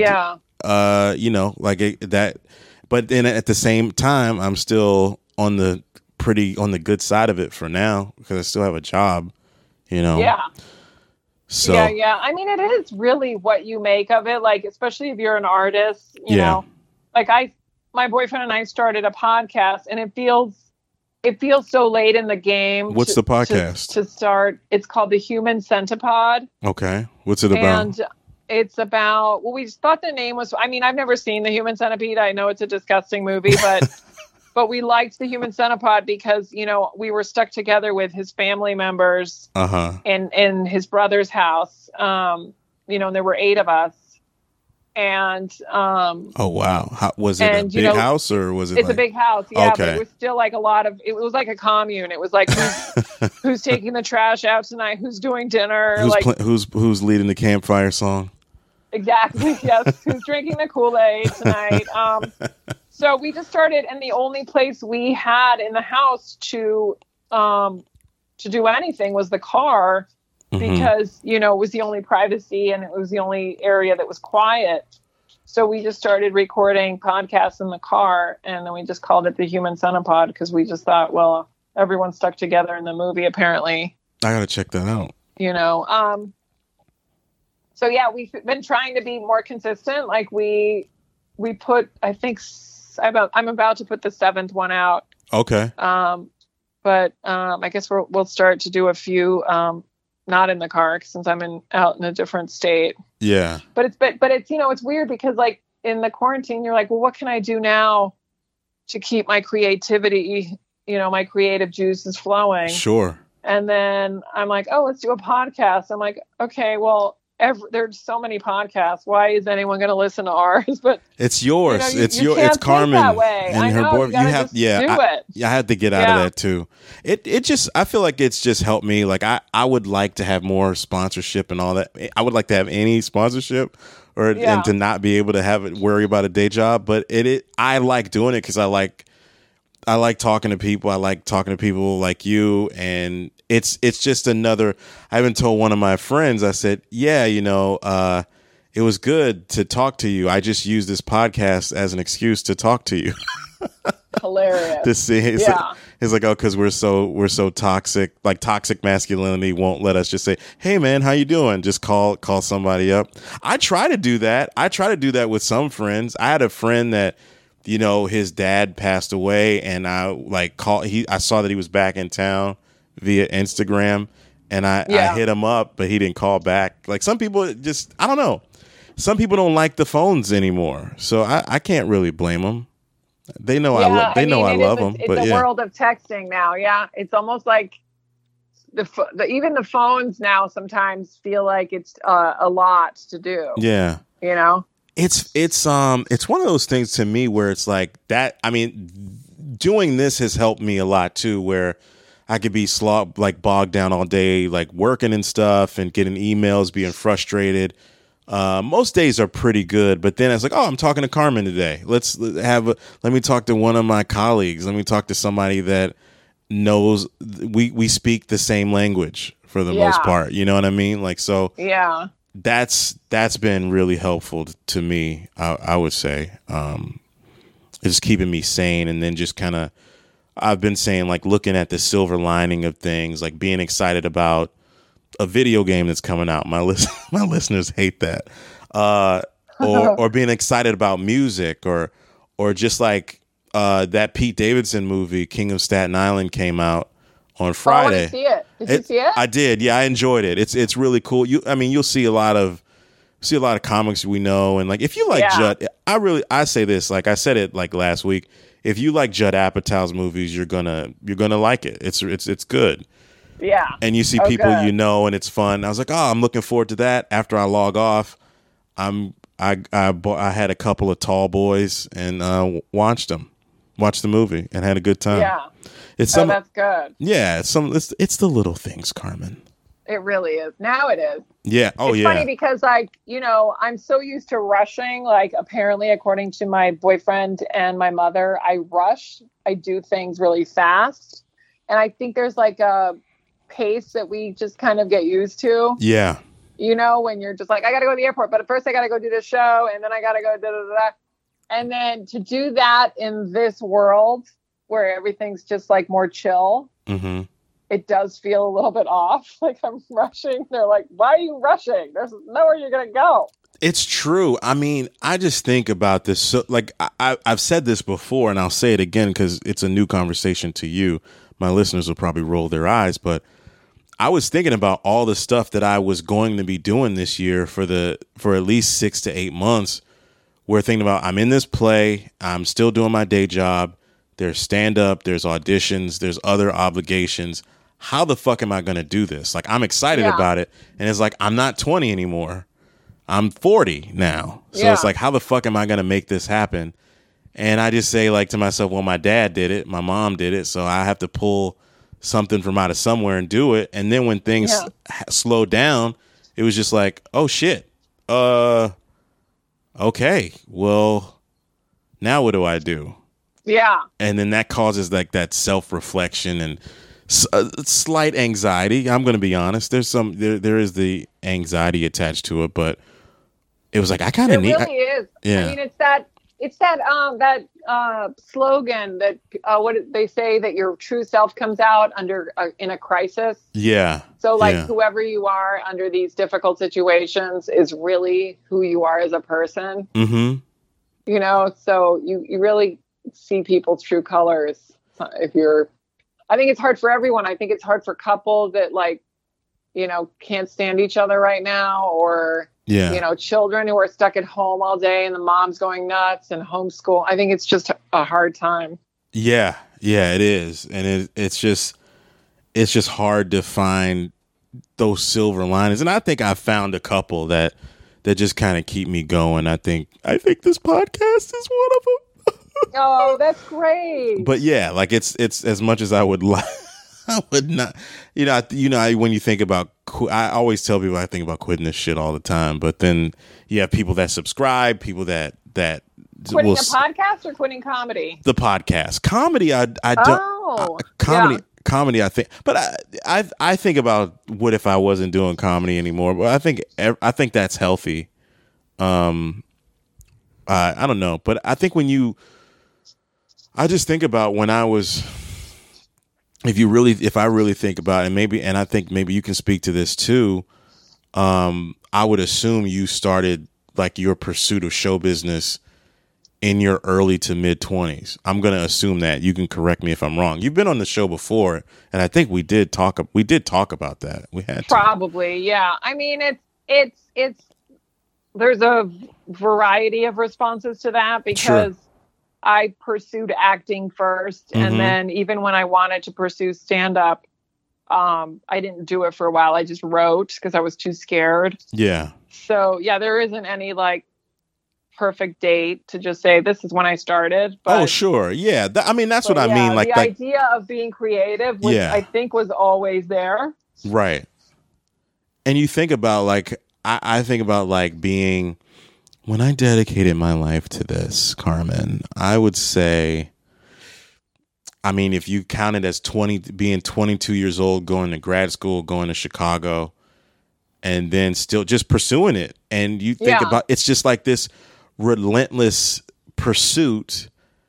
that, but then at the same time, I'm still on the good side of it for now because I still have a job, Yeah. So yeah. I mean, it is really what you make of it. Like, especially if you're an artist, you know, like my boyfriend and I started a podcast, and it feels so late in the game. What's the podcast? To start, it's called The Human Centipod. Okay. What's it about? And it's about, we just thought the name was, I mean, I've never seen The Human Centipede. I know it's a disgusting movie, but but we liked The Human Centipod because, we were stuck together with his family members in his brother's house. And there were 8 of us. And oh wow, was it a big house or was it? It's a big house, yeah. Okay. But it was still like it was like a commune. It was like who's taking the trash out tonight? Who's doing dinner? Who's leading the campfire song? Exactly. Yes. Who's drinking the Kool-Aid tonight? So we just started, and the only place we had in the house to do anything was the car. Because, it was the only privacy and it was the only area that was quiet. So we just started recording podcasts in the car, and then we just called it The Human Centipod because we just thought, well, everyone's stuck together in the movie, apparently. I got to check that out. So yeah, we've been trying to be more consistent. Like we put, I think I'm about to put the 7th one out. Okay. But I guess we'll start to do a few, not in the car since I'm out in a different state. Yeah. But it's it's weird because like in the quarantine, you're like, well, what can I do now to keep my creativity, my creative juices flowing? Sure. And then I'm like, oh, let's do a podcast. I'm like, okay, well, there's so many podcasts. Why is anyone going to listen to ours? But it's yours. It's Carmen that way. and her board. I had to get out of that too. It just, I feel like it's just helped me. Like I would like to have more sponsorship and all that. I would like to have any sponsorship and to not be able to worry about a day job. But I like doing it because I like talking to people. I like talking to people like you, and it's just another. I even told one of my friends. I said, "Yeah, it was good to talk to you. I just use this podcast as an excuse to talk to you." Hilarious. To see, it's like, oh, because we're so toxic. Like toxic masculinity won't let us just say, "Hey, man, how you doing?" Just call somebody up. I try to do that. With some friends. I had a friend that, his dad passed away, and I I saw that he was back in town via Instagram, and I hit him up, but he didn't call back. Like some people just, I don't know. Some people don't like the phones anymore, so I can't really blame them. They know I love them. It's a world of texting now. Yeah, it's almost like even the phones now sometimes feel like it's a lot to do. Yeah, It's one of those things to me where it's like that. I mean, doing this has helped me a lot too, where I could be bogged down all day, like working and stuff and getting emails, being frustrated. Most days are pretty good, but then it's like, oh, I'm talking to Carmen today. Let me talk to one of my colleagues. Let me talk to somebody that knows we speak the same language for the most part. You know what I mean? Like, so yeah. That's been really helpful to me. I would say, it's keeping me sane, and then just kind of, I've been saying like looking at the silver lining of things, like being excited about a video game that's coming out. My listeners hate that, or being excited about music, or just like that Pete Davidson movie, King of Staten Island, came out on Friday. I want to see it. Did you see it? I did. Yeah, I enjoyed it. It's really cool. You'll see a lot of comics we know, and like if you like Judd, I say this, like I said it like last week. If you like Judd Apatow's movies, you're gonna like it. It's good. Yeah. And you see people and it's fun. I was like, oh, I'm looking forward to that. After I log off, I'm I had a couple of tall boys and watched the movie and had a good time. Yeah. It's that's good. Yeah, it's the little things, Carmen. It really is. Now it is. Yeah. Oh, it's funny because, like, I'm so used to rushing. Like, apparently, according to my boyfriend and my mother, I rush. I do things really fast. And I think there's like a pace that we just kind of get used to. Yeah. When you're just like, I got to go to the airport, but first I got to go do the show. And then I got to go da-da-da-da. And then to do that in this world where everything's just like more chill. Mm-hmm. It does feel a little bit off. Like I'm rushing. They're like, why are you rushing? There's nowhere you're going to go. It's true. I mean, I just think about this. So, like, I've said this before, and I'll say it again because it's a new conversation to you. My listeners will probably roll their eyes, but I was thinking about all the stuff that I was going to be doing this year for at least 6 to 8 months. We're thinking about, I'm in this play. I'm still doing my day job. There's stand-up. There's auditions. There's other obligations. How the fuck am I going to do this? Like, I'm excited about it. And it's like, I'm not 20 anymore. I'm 40 now. So it's like, how the fuck am I going to make this happen? And I just say, like, to myself, well, my dad did it. My mom did it. So I have to pull something from out of somewhere and do it. And then when things slowed down, it was just like, oh, shit. Okay. Well, now what do I do? Yeah. And then that causes, like, that self-reflection and slight anxiety. I'm going to be honest. There is the anxiety attached to it, but it was like, I kind of need. It really is. Yeah. I mean, it's that slogan that what they say that your true self comes out in a crisis. Yeah. So like whoever you are under these difficult situations is really who you are as a person. Mm-hmm. So you really see people's true colors I think it's hard for everyone. I think it's hard for couples that can't stand each other right now, or, children who are stuck at home all day and the mom's going nuts and homeschool. I think it's just a hard time. Yeah. Yeah, it is. And it's just hard to find those silver linings. And I think I found a couple that just kind of keep me going. I think this podcast is one of them. Oh, that's great. But yeah, like it's as much as I would like, I would not, when you think about, I always tell people I think about quitting this shit all the time, but then you have people that subscribe, people that quitting a podcast or quitting comedy? The podcast. Comedy, I don't, comedy, I think, but I think about what if I wasn't doing comedy anymore, but I think that's healthy. I don't know, but I think I just think about when I was, if I really think about it, and I think maybe you can speak to this too. I would assume you started like your pursuit of show business in your early to mid 20s. I'm going to assume that. You can correct me if I'm wrong. You've been on the show before, and I think we did talk about that. We had to. Probably. Yeah. I mean, it's there's a variety of responses to that because I pursued acting first. And then even when I wanted to pursue stand-up, I didn't do it for a while. I just wrote because I was too scared. Yeah. So, yeah, there isn't any like perfect date to just say this is when I started. But, oh, sure. Yeah. I mean, that's what I mean. Like the idea of being creative, which I think was always there. Right. And you think about like, I think about like being, when I dedicated my life to this, Carmen, I would say, I mean, if you count it as being 22 years old, going to grad school, going to Chicago, and then still just pursuing it. And you think about, it's just like this relentless pursuit.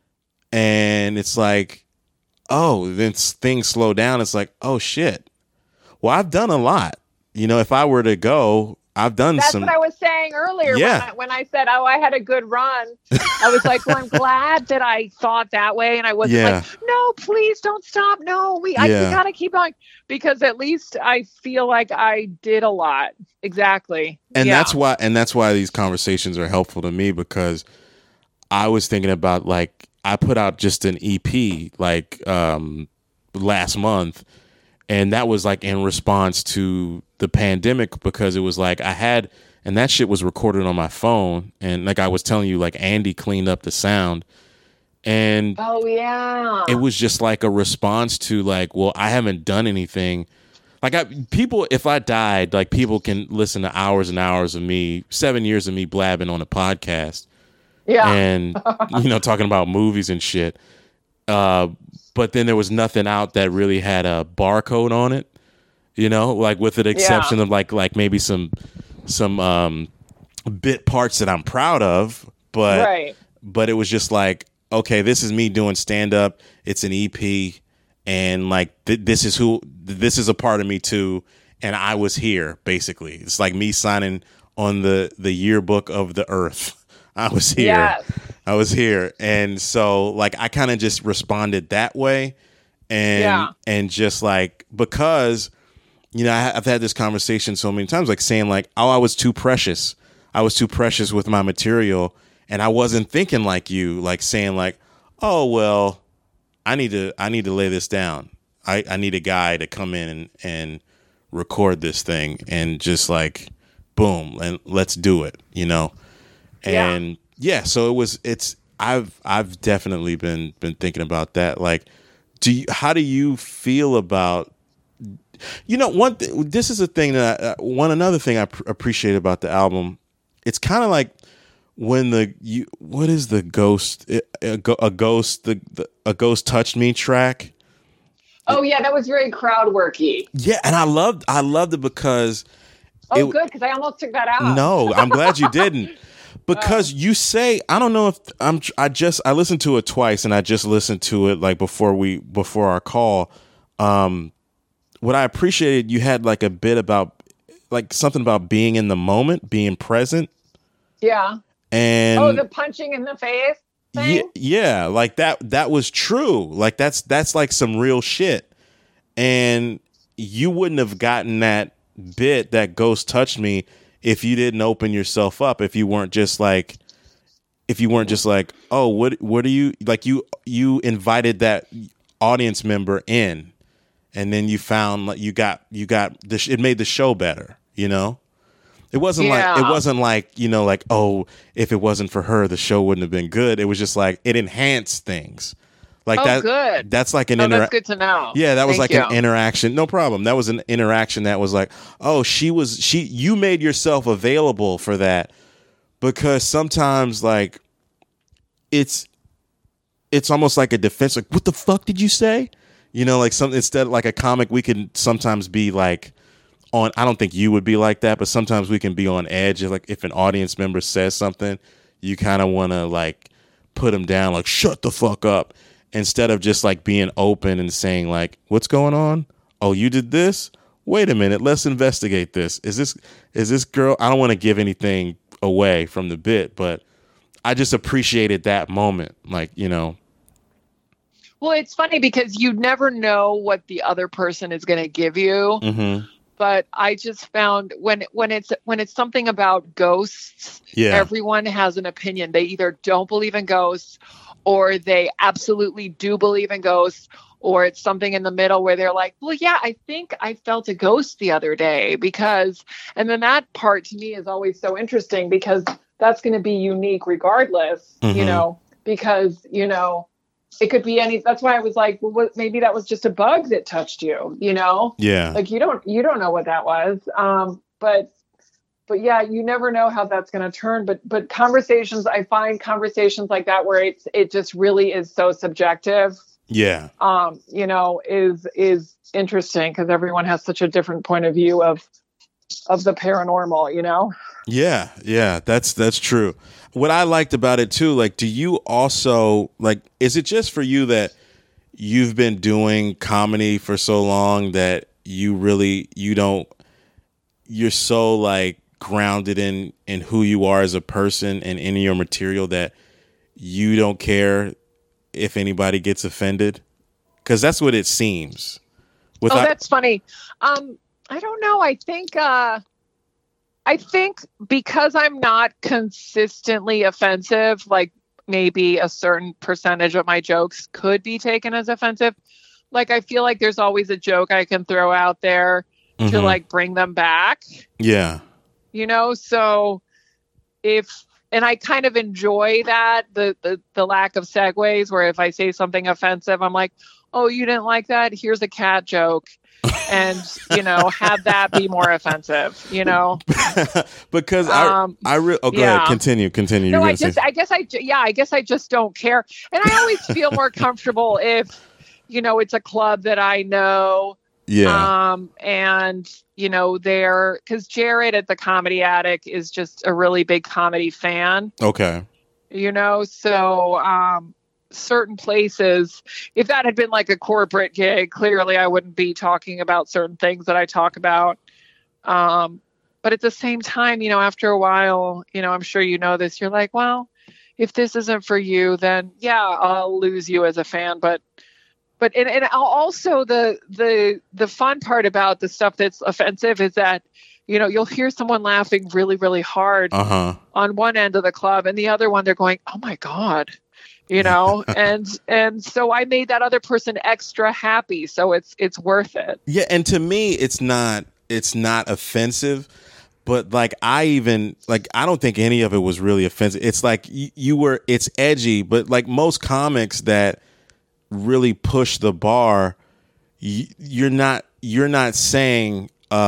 And it's like, oh, then things slow down. It's like, oh shit. Well, I've done a lot. If I were to go, I've done some. That's what I was saying earlier. Yeah. When I said, oh, I had a good run, I was like, well, I'm glad that I thought that way. And I wasn't like, no, please don't stop. No, we got to keep going, because at least I feel like I did a lot. Exactly. And that's why these conversations are helpful to me, because I was thinking about, like, I put out just an EP like last month. And that was like in response to the pandemic, because it was like I had and that shit was recorded on my phone. And like I was telling you, like Andy cleaned up the sound, and oh yeah, it was just like a response to like, well, I haven't done anything. Like people, if I died, like people can listen to hours and hours of me, 7 years of me blabbing on a podcast, and talking about movies and shit. But then there was nothing out that really had a barcode on it, like with the exception of like maybe some bit parts that I'm proud of, but it was just like, okay, this is me doing stand up. It's an EP, and like this is a part of me too, and I was here basically. It's like me signing on the yearbook of the earth. I was here. Yes. I was here. And so like I kind of just responded that way, and just like, because I've had this conversation so many times, like saying like, oh, I was too precious with my material, and I wasn't thinking like you, like saying like, oh well, I need to lay this down. I need a guy to come in and record this thing, and just like boom, and let's do it, And so I've definitely been thinking about that. Like, how do you feel about, this is a thing that another thing I appreciate about the album. It's kind of like when what is the ghost, a ghost touched me track. Oh yeah, that was very crowd worky. Yeah, and I loved it because. Oh, good, because I almost took that out. No, I'm glad you didn't. Because you say, I don't know if I listened to it twice, and I just listened to it like before our call. What I appreciated, you had like a bit about like something about being in the moment, being present. Yeah. And the punching in the face thing? Yeah, like that was true. Like that's like some real shit. And you wouldn't have gotten that bit, that ghost touched me, if you didn't open yourself up, if you weren't just like, oh, what are you like, you invited that audience member in, and then you found like you got this, it made the show better, It wasn't like, like, oh, if it wasn't for her, the show wouldn't have been good. It was just like, it enhanced things. Like that. Good. That's like an that's good to know. Yeah, that was like an interaction. No problem. That was an interaction that was like, oh, you made yourself available for that, because sometimes like it's almost like a defense. Like, what the fuck did you say? Like something, instead of like a comic, we can sometimes be like I don't think you would be like that, but sometimes we can be on edge. Like if an audience member says something, you kind of want to like put them down, like shut the fuck up. Instead of just like being open and saying like, what's going on? Oh, you did this? Wait a minute. Let's investigate this. Is this girl? I don't want to give anything away from the bit, but I just appreciated that moment. Like, Well, it's funny because you never know what the other person is going to give you. Mm-hmm. But I just found when it's something about ghosts, everyone has an opinion. They either don't believe in ghosts, or they absolutely do believe in ghosts, or it's something in the middle where they're like, well, yeah, I think I felt a ghost the other day, and then that part to me is always so interesting, because that's going to be unique regardless, because, it could be that's why I was like, well, maybe that was just a bug that touched you, Yeah. Like you don't know what that was. But yeah, you never know how that's going to turn. But conversations, I find conversations like that where it just really is so subjective. Yeah. Is interesting, because everyone has such a different point of view of the paranormal, Yeah, that's true. What I liked about it too, like, do you also like, is it just for you that you've been doing comedy for so long that you're so like grounded in who you are as a person and in your material that you don't care if anybody gets offended? Because that's what it seems. That's funny. I don't know. I think because I'm not consistently offensive, like maybe a certain percentage of my jokes could be taken as offensive. Like, I feel like there's always a joke I can throw out there to like bring them back. Yeah. So and I kind of enjoy that, the lack of segues, where if I say something offensive, I'm like, oh, you didn't like that? Here's a cat joke. And, have that be more offensive, Because go ahead. Continue. No, I guess I just don't care. And I always feel more comfortable if, it's a club that I know. Yeah. And, because Jared at the Comedy Attic is just a really big comedy fan. Okay. So, certain places, if that had been like a corporate gig, clearly I wouldn't be talking about certain things that I talk about. But at the same time, after a while, I'm sure this, you're like, well, if this isn't for you, then yeah, I'll lose you as a fan. But and also the fun part about the stuff that's offensive is that, you'll hear someone laughing really, really hard on one end of the club, and the other one, they're going, oh my God. And so I made that other person extra happy. So it's worth it. Yeah. And to me, it's not offensive, but like, I don't think any of it was really offensive. It's like it's edgy, but like most comics that really push the bar, you're not saying,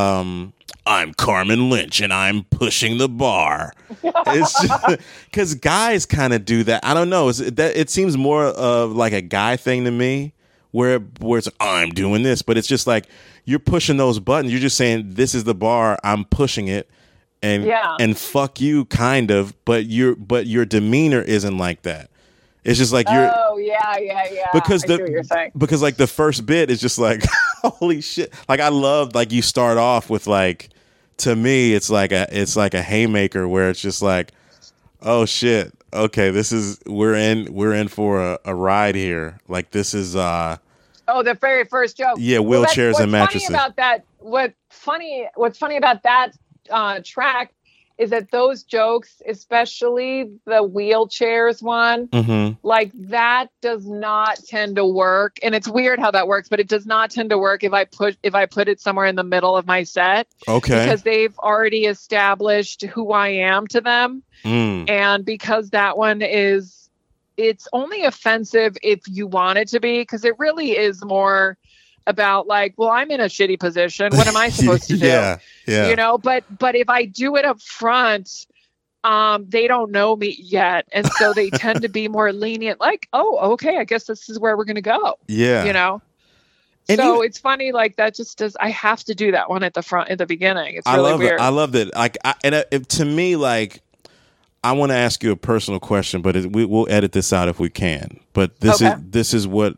I'm Carmen Lynch and I'm pushing the bar. It's just because guys kind of do that. I don't know. It seems more of like a guy thing to me, where it's I'm doing this, but it's just like you're pushing those buttons. You're just saying this is the bar. I'm pushing it, and fuck you, kind of. But your demeanor isn't like that. It's just like you're. Oh yeah. Because I see what you're saying. Because like the first bit is just like holy shit. Like I love like you start off with like, to me it's like a haymaker where it's just like, oh shit, okay, we're in for a ride here. Like this is the very first joke. Yeah, wheelchairs and mattresses. What's funny about that track is that those jokes, especially the wheelchairs one, like that does not tend to work. And it's weird how that works, but it does not tend to work if I put it somewhere in the middle of my set. Okay. Because they've already established who I am to them. And because that one it's only offensive if you want it to be, because it really is more about like, well, I'm in a shitty position. What am I supposed to do? Yeah. But if I do it up front, they don't know me yet. And so they tend to be more lenient, like, oh, okay, I guess this is where we're going to go. Yeah. And so it's funny, like that just does, I have to do that one at the front, at the beginning. It's really weird. I love that. Like, to me, like, I want to ask you a personal question, but we'll edit this out if we can. But this is what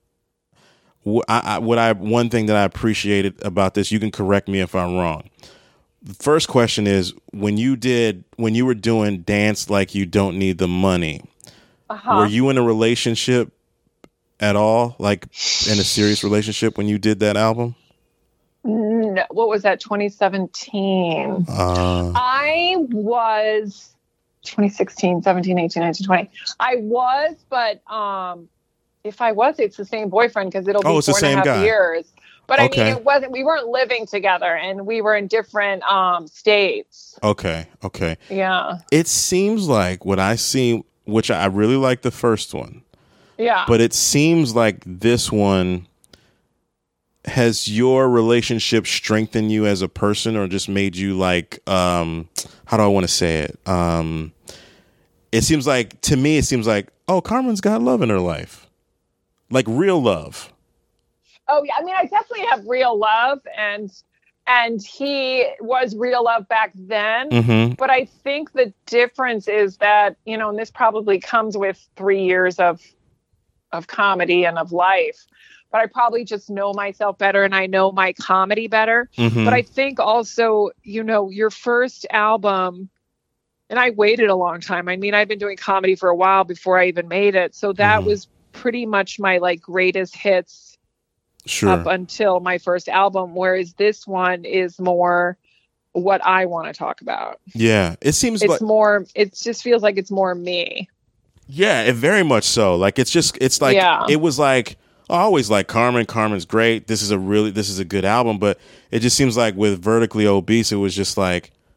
one thing that I appreciated about this. You can correct me if I'm wrong. The first question is, when you were doing Dance Like You Don't Need the Money, were you in a relationship at all, like in a serious relationship when you did that album? No, what was that? 2017. I was 2016, 17, 18, 19, 20. I was, but if I was, it's the same boyfriend, because it'll be 4.5 years. But I mean, we weren't living together, and we were in different states. Okay. Yeah. It seems like what I see, which I really like the first one. Yeah. But it seems like this one, has your relationship strengthened you as a person, or just made you like, how do I want to say it? It seems like, oh, Carmen's got love in her life. Like real love. Oh yeah, I mean, I definitely have real love, and he was real love back then. But I think the difference is that, and this probably comes with 3 years of comedy and of life, but I probably just know myself better, and I know my comedy better. But I think also, your first album, and I waited a long time. I mean, I've been doing comedy for a while before I even made it, so that was pretty much my like greatest hits up until my first album, whereas this one is more what I want to talk about. Yeah, it seems it's more, it just feels like it's more me. Yeah, it very much so. Like it's like it was like, I always like Carmen's great, this is a good album, but it just seems like with Vertically Obese, it was just like,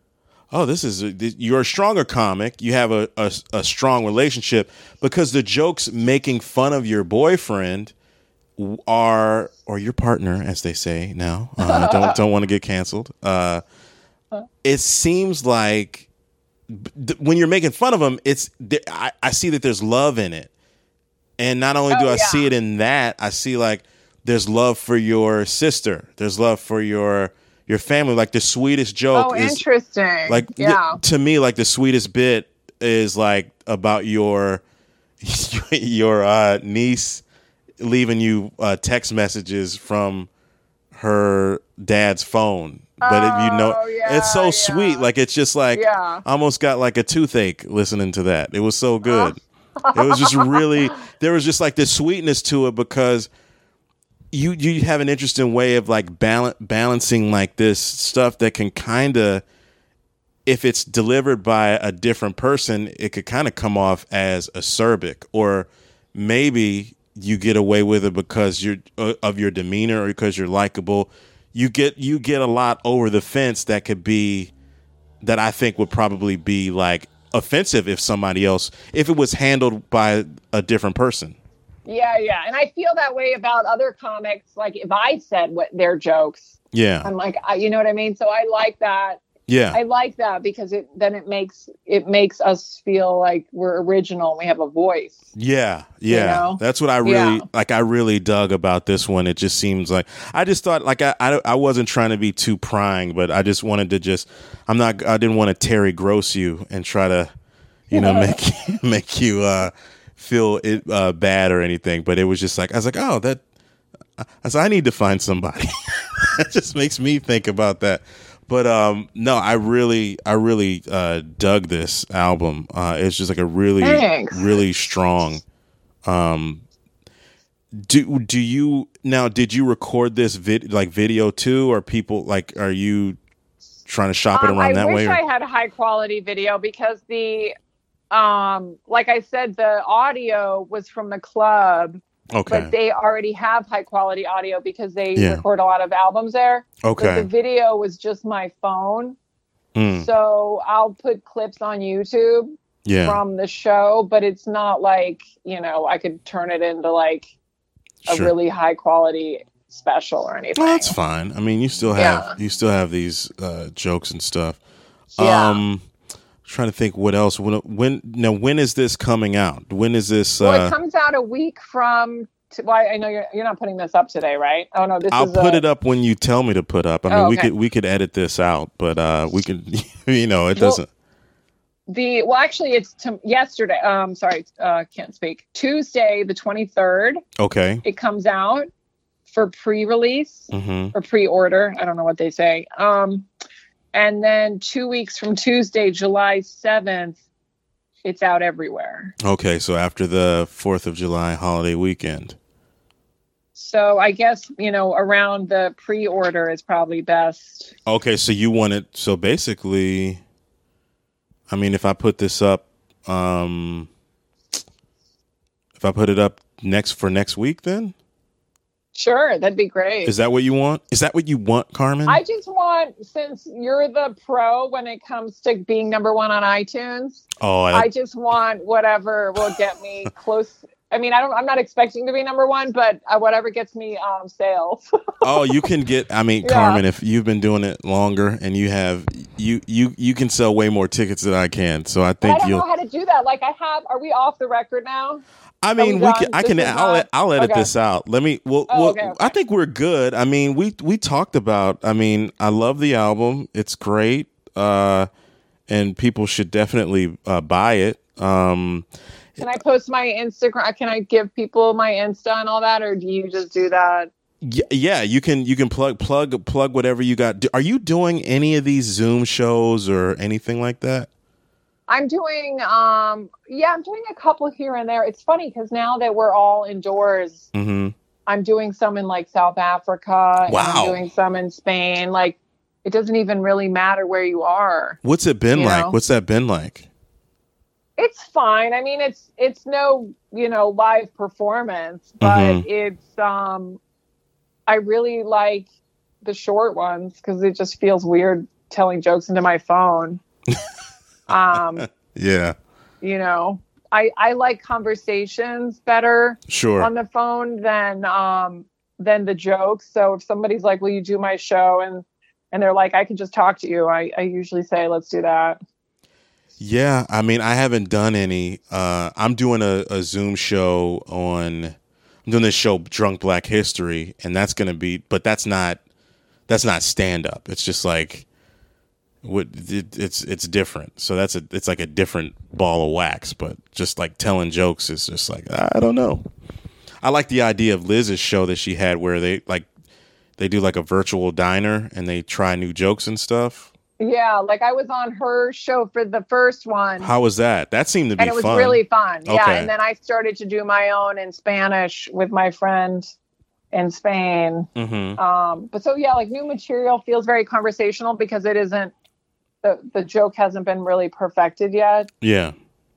oh, you're a stronger comic. You have a strong relationship because the jokes making fun of your boyfriend or your partner, as they say now. Don't want to get canceled. It seems like when you're making fun of them, I see that there's love in it, and not only do I see it in that, I see like there's love for your sister. There's love for your family. Like the sweetest joke is interesting. Like to me, like the sweetest bit is like about your niece leaving you text messages from her dad's phone. But it's so sweet. Like it's just like I almost got like a toothache listening to that. It was so good. It was just really, there was just like this sweetness to it because you have an interesting way of like balancing like this stuff that can kind of, if it's delivered by a different person, it could kind of come off as acerbic, or maybe you get away with it because you're of your demeanor or because you're likable. You get a lot over the fence that I think would probably be like offensive if it was handled by a different person. Yeah. And I feel that way about other comics. Like if I said what their jokes, I'm like, you know what I mean? So I like that. Yeah. I like that because it makes us feel like we're original and we have a voice. Yeah. You know? That's what I really like. I really dug about this one. It just seems like I just thought like I wasn't trying to be too prying, but I just wanted to I didn't want to Terry Gross you and try to, make you feel it bad or anything. But it was just like I was like, I need to find somebody. That just makes me think about that. But no, I really dug this album. It's just like a really strong. Did you record this video too, or people like, are you trying to shop it around that way? I wish I had high quality video because the like I said, the audio was from the club. Okay. But they already have high quality audio because they record a lot of albums there. Okay. But the video was just my phone. So I'll put clips on YouTube from the show, but it's not like, I could turn it into like a really high quality special or anything. Well, that's fine. I mean, you still have these jokes and stuff. Trying to think what else. When is this coming out? When is this? Well, it comes out a week from. I know you're not putting this up today, right? Oh no, I'll put it up when you tell me to put up. I mean, we could edit this out, but we could. It doesn't. Actually, it's yesterday. Sorry, can't speak. Tuesday, the 23rd. Okay. It comes out for pre-release or pre-order. I don't know what they say. And then 2 weeks from Tuesday, July 7th, it's out everywhere. Okay, so after the 4th of July holiday weekend. So I guess, around the pre-order is probably best. Okay, so you want it. So basically, I mean, if I put this up, if I put it up next week, then? Sure, that'd be great. Is that what you want? Is that what you want, Carmen? I just want, since you're the pro when it comes to being number one on iTunes, I just want whatever will get me close. I mean, I'm not expecting to be number one, but whatever gets me sales. You can get. I mean, Carmen, if you've been doing it longer and you have, you can sell way more tickets than I can. So I think I don't know how to do that. Like are we off the record now? I mean, I'll edit this out. Let me. Okay. I think we're good. I mean, we talked about. I mean, I love the album. It's great, and people should definitely buy it. Can I post my Instagram? Can I give people my Insta and all that, or do you just do that? Yeah. You can plug whatever you got. Are you doing any of these Zoom shows or anything like that? I'm doing, I'm doing a couple here and there. It's funny because now that we're all indoors, I'm doing some in like South Africa. Wow. And I'm doing some in Spain. Like, it doesn't even really matter where you are. What's it been like? What's that been like? It's fine. I mean, it's no, live performance, but it's, I really like the short ones because it just feels weird telling jokes into my phone. Yeah. You know, I like conversations better Sure. on the phone than the jokes. So if somebody's like, will you do my show? And they're like, I can just talk to you. I usually say, let's do that. Yeah. I mean, I haven't done any. I'm doing a Zoom show I'm doing this show, Drunk Black History, and that's going to be, but that's not stand up. It's just like, it's different. So it's like a different ball of wax, but just like telling jokes is just like, I don't know. I like the idea of Liz's show that she had where they do like a virtual diner and they try new jokes and stuff. Yeah, like I was on her show for the first one. How was that? That seemed to be fun. And it was really fun. Okay. Yeah, and then I started to do my own in Spanish with my friend in Spain. Mm-hmm. But so yeah, like new material feels very conversational because it isn't the joke hasn't been really perfected yet. Yeah.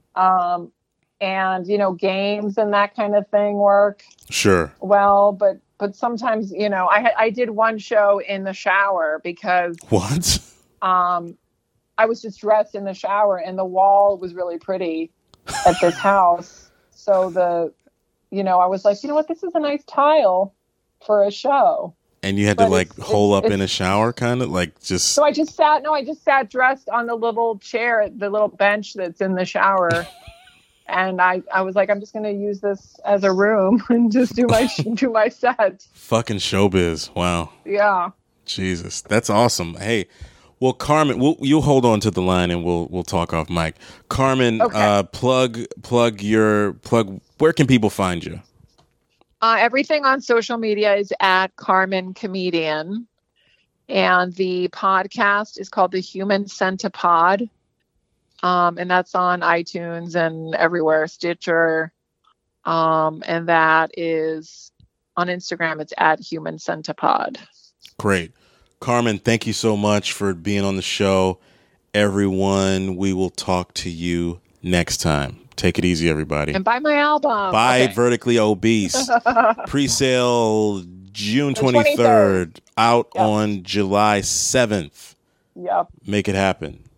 And games and that kind of thing work. Sure. Well, but sometimes I did one show in the shower because what? I was just dressed in the shower and the wall was really pretty at this house. So I was like, you know what, this is a nice tile for a show. And you had to hole up in a shower, kind of like just. So I just sat dressed on the little chair, the little bench that's in the shower. And I was like, I'm just going to use this as a room and just do my set. Fucking showbiz. Wow. Yeah. Jesus. That's awesome. Hey, well, Carmen, you'll hold on to the line and we'll talk off mic. Carmen, okay. Plug. Where can people find you? Everything on social media is at Carmen Comedian. And the podcast is called The Human Centipod. And that's on iTunes and everywhere, Stitcher. And that is on Instagram. It's at Human Centipod. Great. Carmen, thank you so much for being on the show. Everyone, we will talk to you next time. Take it easy, everybody. And buy my album. Buy Vertically Obese. Pre-sale June 23rd. Out on July 7th. Yep. Make it happen.